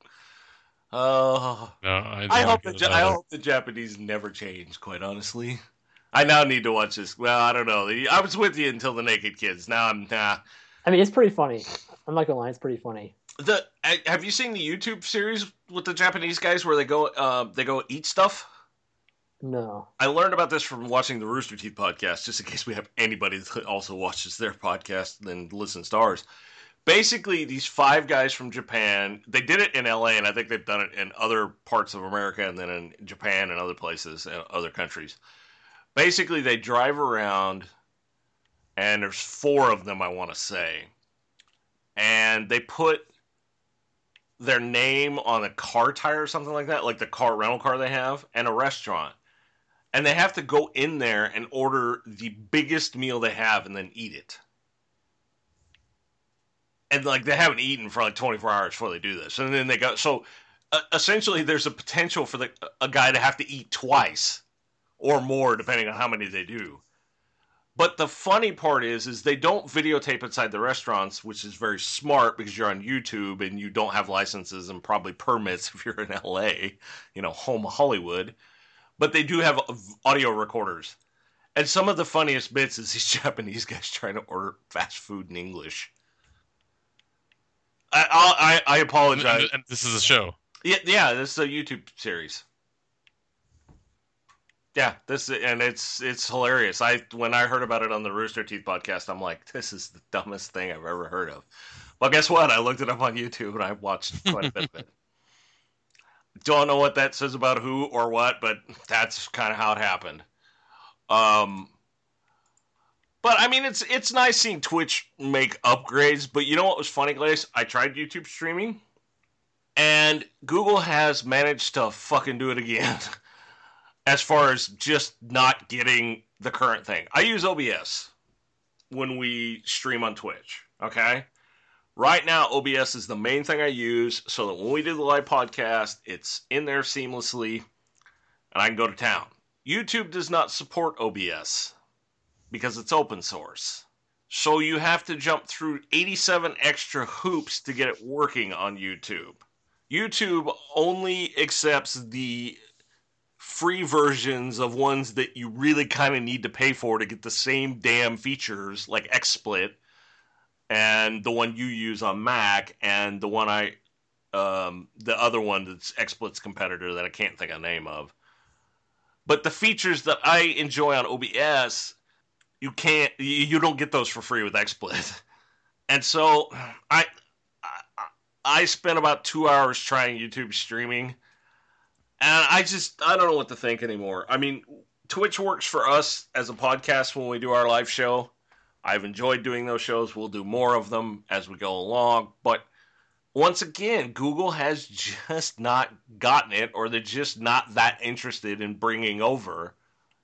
S1: Oh,
S2: No, I, don't
S1: I hope
S2: get
S1: the
S2: it
S1: Ja- I
S2: either.
S1: hope the Japanese never change. Quite honestly, I now need to watch this. Well, I don't know. I was with you until the Naked Kids. Now I'm nah.
S3: I mean, it's pretty funny. I'm not gonna lie, it's pretty funny.
S1: The I- have you seen the YouTube series with the Japanese guys where they go uh, they go eat stuff?
S3: No.
S1: I learned about this from watching the Rooster Teeth podcast, just in case we have anybody that also watches their podcast and listens to ours. Basically, these five guys from Japan, they did it in L A, and I think they've done it in other parts of America, and then in Japan and other places, and other countries. Basically, they drive around, and there's four of them, I want to say, and they put their name on a car tire or something like that, like the car rental car they have, and a restaurant. And they have to go in there and order the biggest meal they have and then eat it. And like they haven't eaten for like twenty-four hours before they do this. And then they go, so uh, essentially there's a potential for the a guy to have to eat twice or more depending on how many they do. But the funny part is, is they don't videotape inside the restaurants, which is very smart because you're on YouTube and you don't have licenses and probably permits if you're in L A, you know, home of Hollywood. But they do have audio recorders. And some of the funniest bits is these Japanese guys trying to order fast food in English. I I, I apologize.
S2: And, and this is a show.
S1: Yeah, yeah, this is a YouTube series. Yeah, this and it's it's hilarious. I when I heard about it on the Rooster Teeth podcast, I'm like, this is the dumbest thing I've ever heard of. Well, guess what? I looked it up on YouTube and I watched quite a bit of it. Don't know what that says about who or what, but that's kind of how it happened. Um, but I mean, it's it's nice seeing Twitch make upgrades. But you know what was funny, Glaze? I tried YouTube streaming, and Google has managed to fucking do it again. As far as just not getting the current thing. I use O B S when we stream on Twitch, okay? Right now, O B S is the main thing I use so that when we do the live podcast, it's in there seamlessly and I can go to town. YouTube does not support O B S because it's open source. So you have to jump through eighty-seven extra hoops to get it working on YouTube. YouTube only accepts the free versions of ones that you really kind of need to pay for to get the same damn features, like XSplit, and the one you use on Mac, and the one I, um, the other one that's XSplit's competitor that I can't think of the name of. But the features that I enjoy on O B S, you can't, you don't get those for free with XSplit. And so I, I, I spent about two hours trying YouTube streaming. And I just, I don't know what to think anymore. I mean, Twitch works for us as a podcast when we do our live show. I've enjoyed doing those shows. We'll do more of them as we go along. But once again, Google has just not gotten it, or they're just not that interested in bringing over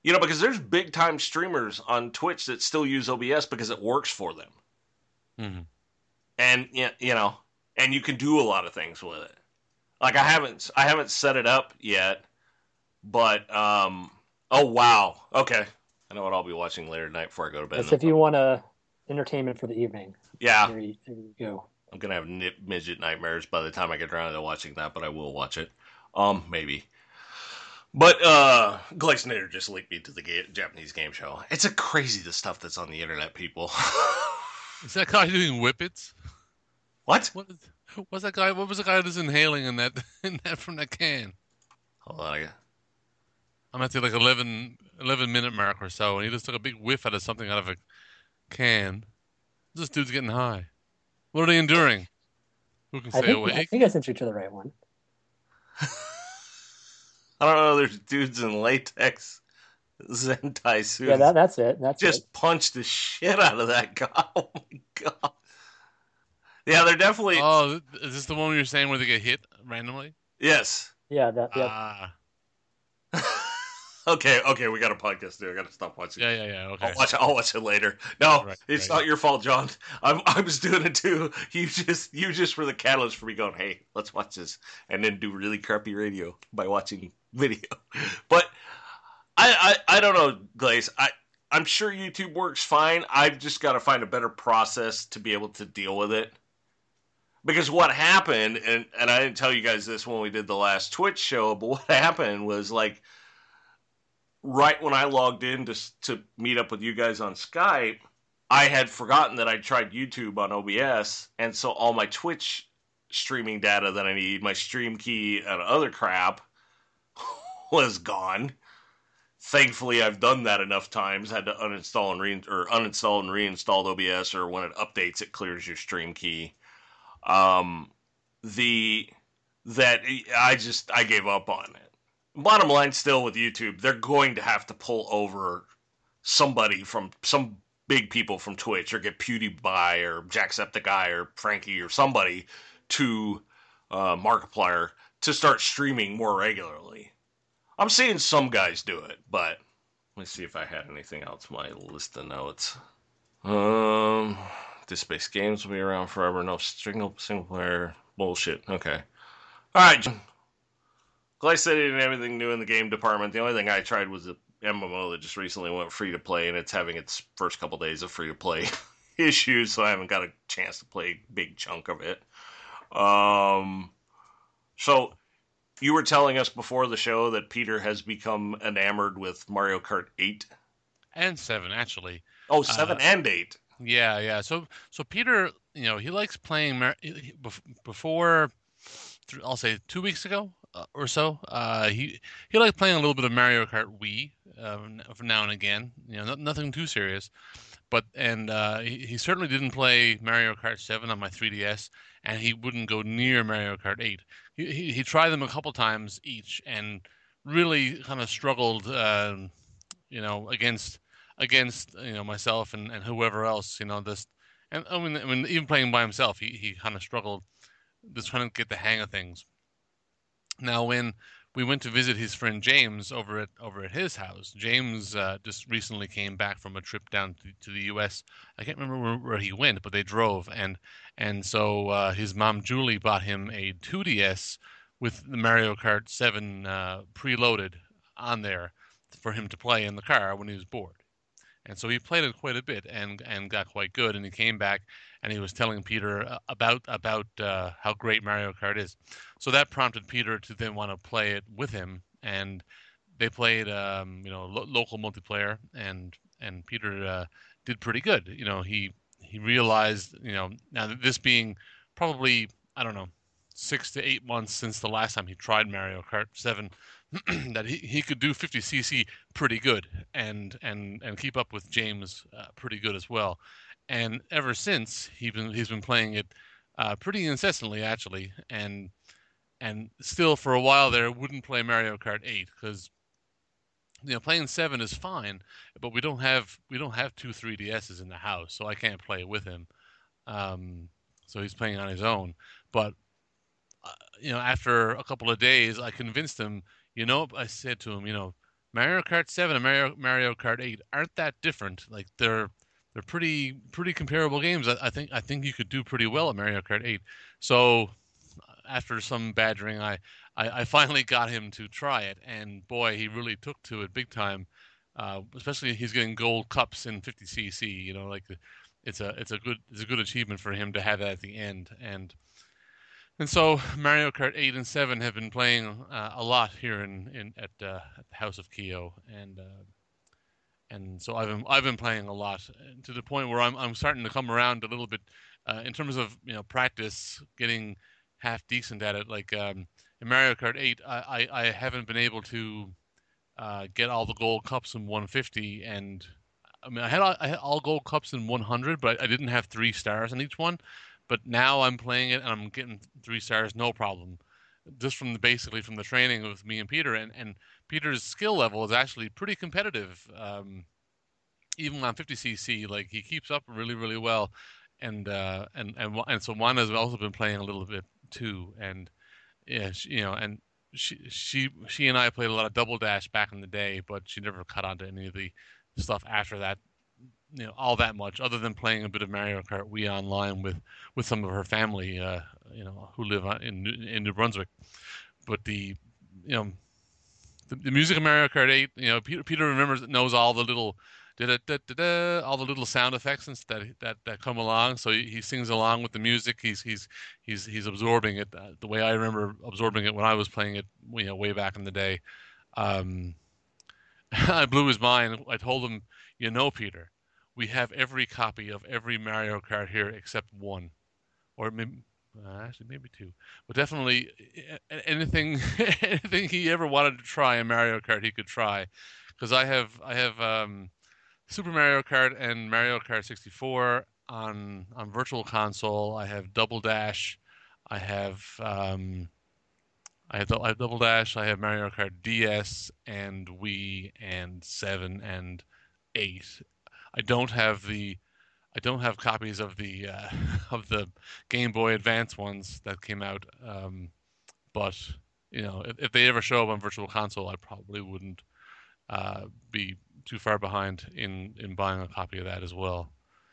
S1: You know, because there's big time streamers on Twitch that still use O B S because it works for them.
S2: Mm-hmm.
S1: And you know, and you can do a lot of things with it. Like I haven't I haven't set it up yet, but um oh wow. Okay. I know what I'll be watching later tonight before I go to bed.
S3: Yes, if you want to entertainment for the evening.
S1: Yeah.
S3: There you, there you go.
S1: I'm gonna have nip midget nightmares by the time I get around to watching that, but I will watch it. Um, maybe. But uh, Glycinator just linked me to the ga- Japanese game show. It's a crazy the stuff that's on the internet, people.
S2: Is that guy doing whippets?
S1: What?
S2: What? Is, what's that guy? What was the guy that's inhaling in that in that from that can?
S1: Hold on, I got.
S2: I'm at the like eleven, eleven minute mark or so, and he just took a big whiff out of something out of a can. This dude's getting high. What are they enduring? Who can
S3: I
S2: stay
S3: think,
S2: awake?
S3: I think I sent you to the right one.
S1: I don't know. There's dudes in latex Zentai suits.
S3: Yeah, that, that's it. That's
S1: just
S3: it.
S1: punched the shit out of that guy. Oh my god. Yeah, they're definitely.
S2: Oh, is this the one you're saying where they get hit randomly?
S1: Yes.
S3: Yeah, that. Yeah.
S2: Ah.
S1: okay, okay, we got a podcast there. I got to stop watching.
S2: Yeah, yeah, yeah. Okay.
S1: I'll watch it. I'll watch it later. No,
S2: Right,
S1: it's
S2: right.
S1: not your fault, John. I'm, I was doing it too. You just, you just were the catalyst for me going, hey, let's watch this, and then do really crappy radio by watching video. But I, I, I don't know, Glaze. I, I'm sure YouTube works fine. I've just got to find a better process to be able to deal with it. Because what happened, and, and I didn't tell you guys this when we did the last Twitch show, but what happened was like right when I logged in to to meet up with you guys on Skype, I had forgotten that I tried YouTube on O B S, and so all my Twitch streaming data that I need, my stream key and other crap, was gone. Thankfully, I've done that enough times. Had to uninstall and re or uninstall and reinstall O B S, or when it updates, it clears your stream key. Um, the that I just I gave up on it. Bottom line, still with YouTube, they're going to have to pull over somebody from some big people from Twitch, or get PewDiePie or Jacksepticeye or Frankie or somebody to uh, Markiplier to start streaming more regularly. I'm seeing some guys do it, but let's see if I had anything else on my list of notes. Um. Disc-based games will be around forever. No single single player bullshit. Okay. All right, John. Glad I said he didn't have anything new in the game department. The only thing I tried was the M M O that just recently went free to play, and it's having its first couple days of free to play issues, so I haven't got a chance to play a big chunk of it. Um. So you were telling us before the show that Peter has become enamored with Mario Kart eight
S2: and seven, actually.
S1: Oh, seven uh, and eight.
S2: Yeah, yeah. So, so Peter, you know, he likes playing Mar- before. I'll say two weeks ago uh, or so. Uh, he he liked playing a little bit of Mario Kart Wii uh, now and again. You know, nothing too serious. But and uh, he, he certainly didn't play Mario Kart seven on my three D S, and he wouldn't go near Mario Kart eight. He he, he tried them a couple times each, and really kind of struggled, uh, you know, against. against you know myself and, and whoever else, you know, this, and I mean, I mean even playing by himself, he, he kind of struggled just trying to get the hang of things. Now, when we went to visit his friend James over at over at his house, James uh, just recently came back from a trip down to, to the U S. I can't remember where, where he went, but they drove, and and so uh, his mom Julie bought him a two D S with the Mario Kart seven uh, preloaded on there for him to play in the car when he was bored. And so he played it quite a bit and and got quite good. And he came back and he was telling Peter about about uh, how great Mario Kart is. So that prompted Peter to then want to play it with him. And they played, um, you know, lo- local multiplayer. And and Peter uh, did pretty good. You know, he he realized, you know, now this being probably, I don't know, six to eight months since the last time he tried Mario Kart seven. that he, he could do fifty c c pretty good and and and keep up with James uh, pretty good as well. And ever since he been he's been playing it uh, pretty incessantly, actually, and and still for a while there wouldn't play Mario Kart eight because, you know, playing seven is fine, but we don't have we don't have two three D S's in the house, so I can't play it with him. Um, so he's playing on his own. But uh, you know, after a couple of days, I convinced him. You know, I said to him, you know, Mario Kart seven and Mario Mario Kart eight aren't that different. Like they're they're pretty pretty comparable games. I, I think I think you could do pretty well at Mario Kart eight. So after some badgering, I, I I finally got him to try it, and boy, he really took to it big time. Uh, especially he's getting gold cups in fifty c c. You know, like it's a it's a good it's a good achievement for him to have that at the end. And and so Mario Kart eight and seven have been playing uh, a lot here in, in at, uh, at the House of Kyo, and uh, and so I've been I've been playing a lot to the point where I'm I'm starting to come around a little bit uh, in terms of you know practice, getting half decent at it. Like um, in Mario Kart eight, I, I, I haven't been able to uh, get all the gold cups in one fifty, and I mean I had all, I had all gold cups in one hundred, but I didn't have three stars in each one. But now I'm playing it and I'm getting three stars no problem, just from the basically from the training with me and Peter, and and Peter's skill level is actually pretty competitive. Um, even on fifty c c, like he keeps up really, really well, and uh, and and and so Wanda's also been playing a little bit too, and yeah, she, you know, and she she she and I played a lot of Double Dash back in the day, but she never caught on to any of the stuff after that, you know, all that much, other than playing a bit of Mario Kart Wii online with with some of her family, uh, you know, who live in in New Brunswick. But the you know the, the music of Mario Kart eight, you know, Peter Peter remembers knows all the little da da da da da, all the little sound effects and that that that come along. So he, he sings along with the music. He's he's he's he's absorbing it uh, the way I remember absorbing it when I was playing it, you know, way back in the day. Um, I blew his mind. I told him, you know, Peter, we have every copy of every Mario Kart here except one, or maybe, uh, actually maybe two, but definitely anything anything he ever wanted to try in Mario Kart he could try, because I have I have um, Super Mario Kart and Mario Kart sixty-four on on Virtual Console. I have Double Dash. I have um, I have, I have Double Dash. I have Mario Kart D S and Wii and seven and eight. I don't have the I don't have copies of the uh, of the Game Boy Advance ones that came out. Um, but you know, if, if they ever show up on Virtual Console, I probably wouldn't uh, be too far behind in, in buying a copy of that as well.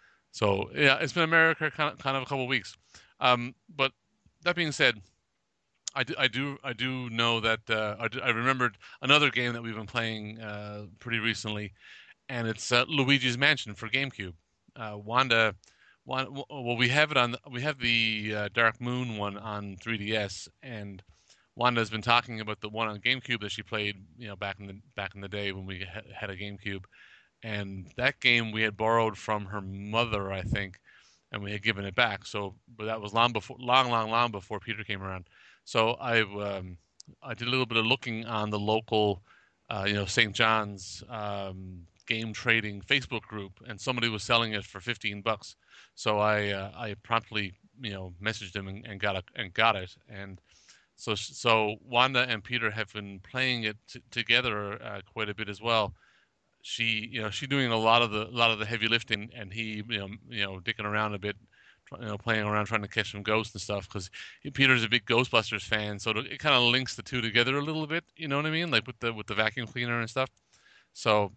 S2: So yeah, it's been America kind of, kind of a couple of weeks. Um, but that being said, I do, I do I do know that uh, I, do, I remembered another game that we've been playing uh, pretty recently, and it's uh, Luigi's Mansion for GameCube. Uh, Wanda, Wanda, well, we have it on. We have the uh, Dark Moon one on three D S, and Wanda's been talking about the one on GameCube that she played, you know, back in the back in the day when we ha- had a GameCube, and that game we had borrowed from her mother, I think, and we had given it back. So, but that was long before, long, long, long before Peter came around. So I, um, I did a little bit of looking on the local, uh, you know, Saint John's um, game trading Facebook group, and somebody was selling it for fifteen bucks. So I, uh, I promptly, you know, messaged him and, and got it and got it. And so, so Wanda and Peter have been playing it t- together uh, quite a bit as well. She, you know, she's doing a lot of the a lot of the heavy lifting, and he, you know, you know, dicking around a bit, you know, playing around trying to catch some ghosts and stuff. Because Peter's a big Ghostbusters fan, so it kind of links the two together a little bit. You know what I mean? Like with the with the vacuum cleaner and stuff. So,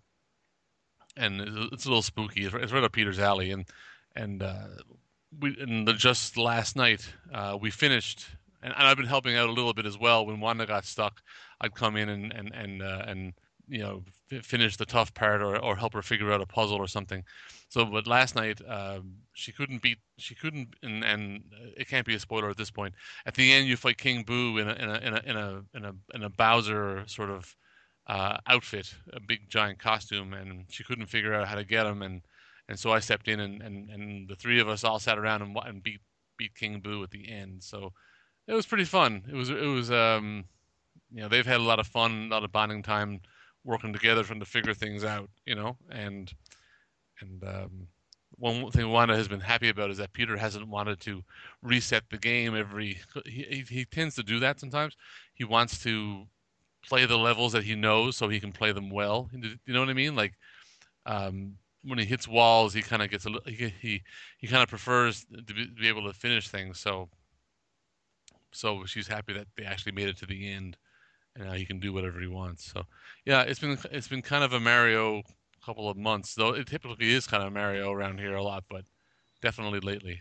S2: and it's a little spooky. It's right up Peter's alley, and and uh, we and just last night uh, we finished, and, and I've been helping out a little bit as well. When Wanda got stuck, I'd come in and and and uh, and you know f- finish the tough part or or help her figure out a puzzle or something. So, but last night um, she couldn't beat she couldn't and and it can't be a spoiler at this point. At the end, you fight King Boo in a in a in a in a in a, in a Bowser sort of uh, outfit, a big giant costume, and she couldn't figure out how to get him, and and so I stepped in, and, and, and the three of us all sat around and, and beat beat King Boo at the end. So it was pretty fun. It was it was um you know they've had a lot of fun, a lot of bonding time working together trying to figure things out, you know, and and um, one thing Wanda has been happy about is that Peter hasn't wanted to reset the game every. He he, he tends to do that sometimes. He wants to play the levels that he knows so he can play them well. You know what I mean? Like um, when he hits walls, he kind of gets a little, he he, he kind of prefers to be, to be able to finish things. So so she's happy that they actually made it to the end, and now he can do whatever he wants. So, yeah, it's been it's been kind of a Mario couple of months, though it typically is kind of Mario around here a lot, but definitely lately.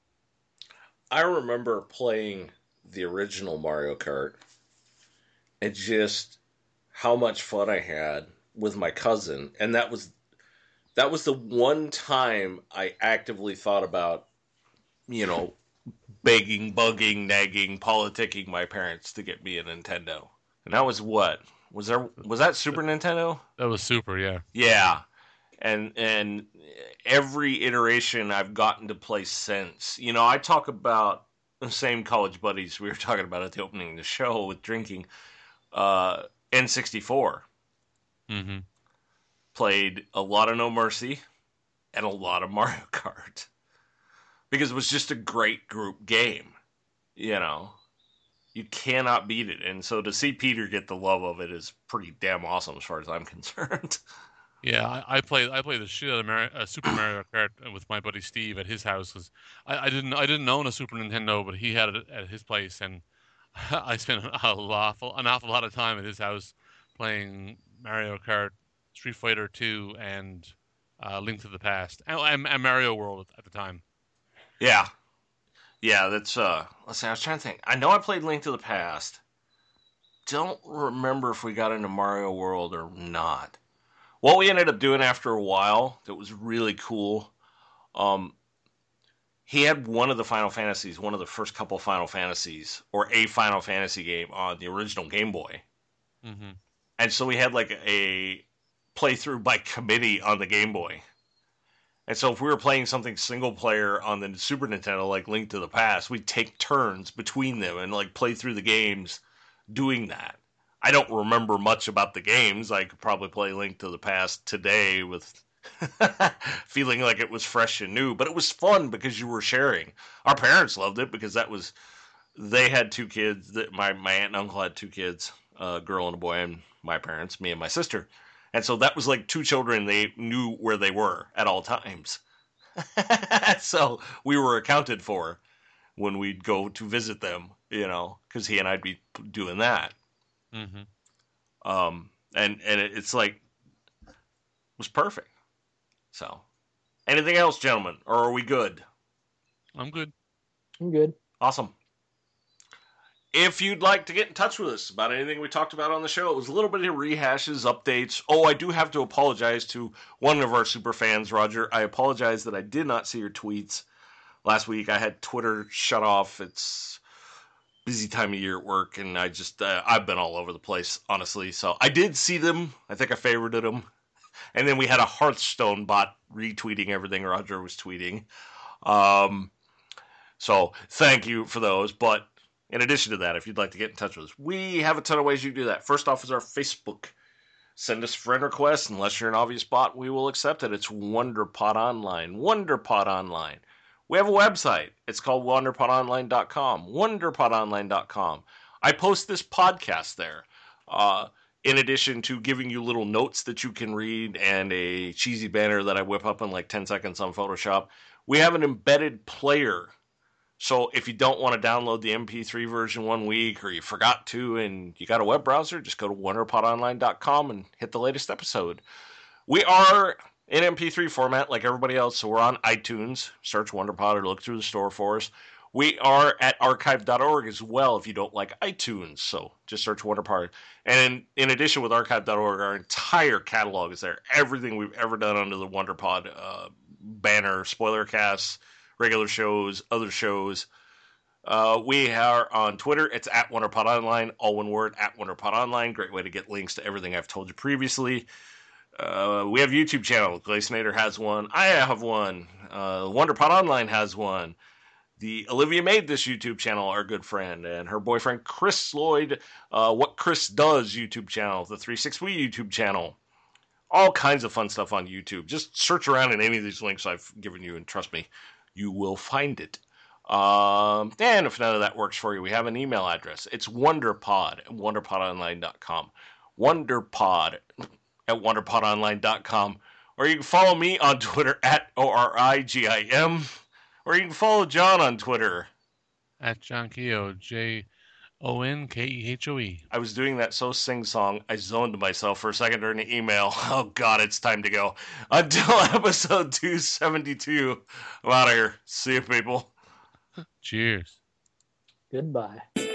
S1: I remember playing the original Mario Kart and just how much fun I had with my cousin, and that was that was the one time I actively thought about, you know, begging, bugging, nagging, politicking my parents to get me a Nintendo. And that was what? Was there was that Super Nintendo?
S2: That was super, yeah.
S1: Yeah. And and every iteration I've gotten to play since. You know, I talk about the same college buddies we were talking about at the opening of the show with drinking. Uh, N sixty-four.
S2: Mm-hmm.
S1: Played a lot of No Mercy and a lot of Mario Kart. Because it was just a great group game. You know, you cannot beat it. And so to see Peter get the love of it is pretty damn awesome as far as I'm concerned.
S2: Yeah, I, I played I played the shit out of Mario, uh, Super Mario Kart with my buddy Steve at his house. Cause I, I didn't I didn't own a Super Nintendo, but he had it at his place, and I spent an awful an awful lot of time at his house playing Mario Kart, Street Fighter two, and uh, Link to the Past, and, and, and Mario World at the time.
S1: Yeah. Yeah, that's, uh, let's see, I was trying to think. I know I played Link to the Past. Don't remember if we got into Mario World or not. What we ended up doing after a while that was really cool, um, he had one of the Final Fantasies, one of the first couple Final Fantasies, or a Final Fantasy game on the original Game Boy.
S2: Mm-hmm.
S1: And so we had like a playthrough by committee on the Game Boy. And so if we were playing something single player on the Super Nintendo, like Link to the Past, we'd take turns between them and like play through the games doing that. I don't remember much about the games. I could probably play Link to the Past today with feeling like it was fresh and new, but it was fun because you were sharing. Our parents loved it because that was, they had two kids. That my, my aunt and uncle had two kids, a girl and a boy, and my parents, me and my sister. And so that was like two children. They knew where they were at all times. So we were accounted for when we'd go to visit them, you know, because he and I'd be doing that.
S2: Mm-hmm.
S1: Um, and, and it, it's like, it was perfect. So, anything else, gentlemen? Or are we good?
S2: I'm good.
S3: I'm good.
S1: Awesome. If you'd like to get in touch with us about anything we talked about on the show, it was a little bit of rehashes, updates. Oh, I do have to apologize to one of our super fans, Roger. I apologize that I did not see your tweets last week. I had Twitter shut off. It's busy time of year at work, and I just, uh, I've been all over the place, honestly. So I did see them. I think I favorited them. And then we had a Hearthstone bot retweeting everything Roger was tweeting. Um, so thank you for those. But in addition to that, if you'd like to get in touch with us, we have a ton of ways you can do that. First off is our Facebook. Send us friend requests. Unless you're an obvious bot, we will accept it. It's WonderPod Online. WonderPod Online. We have a website. It's called wonderpod online dot com. wonderpod online dot com. I post this podcast there. Uh, in addition to giving you little notes that you can read and a cheesy banner that I whip up in like ten seconds on Photoshop, we have an embedded player. So if you don't want to download the M P three version one week, or you forgot to and you got a web browser, just go to wonderpod online dot com and hit the latest episode. We are in M P three format like everybody else, so we're on iTunes. Search WonderPod or look through the store for us. We are at archive dot org as well if you don't like iTunes, so just search WonderPod. And in addition with archive dot org, our entire catalog is there. Everything we've ever done under the WonderPod uh, banner, spoiler casts, regular shows, other shows. Uh, we are on Twitter. It's at WonderPodOnline, all one word, at WonderPodOnline. Great way to get links to everything I've told you previously. Uh, we have a YouTube channel. Glacenator has one. I have one. Uh, WonderPod Online has one. The Olivia made this YouTube channel, our good friend, and her boyfriend Chris Lloyd, uh, What Chris Does YouTube channel, the three six Wii YouTube channel. All kinds of fun stuff on YouTube. Just search around in any of these links I've given you, and trust me, you will find it. Um, and if none of that works for you, we have an email address. It's wonderpod at wonderpod online dot com. Wonderpod at wonderpod online dot com. Or you can follow me on Twitter at O R I G I M. Or you can follow John on Twitter.
S2: At John Keogh, J O N K E H O E.
S1: I was doing that so sing-song, I zoned myself for a second during the email. Oh, God, it's time to go. Until episode two seventy-two, I'm out of here. See you, people.
S2: Cheers.
S3: Goodbye.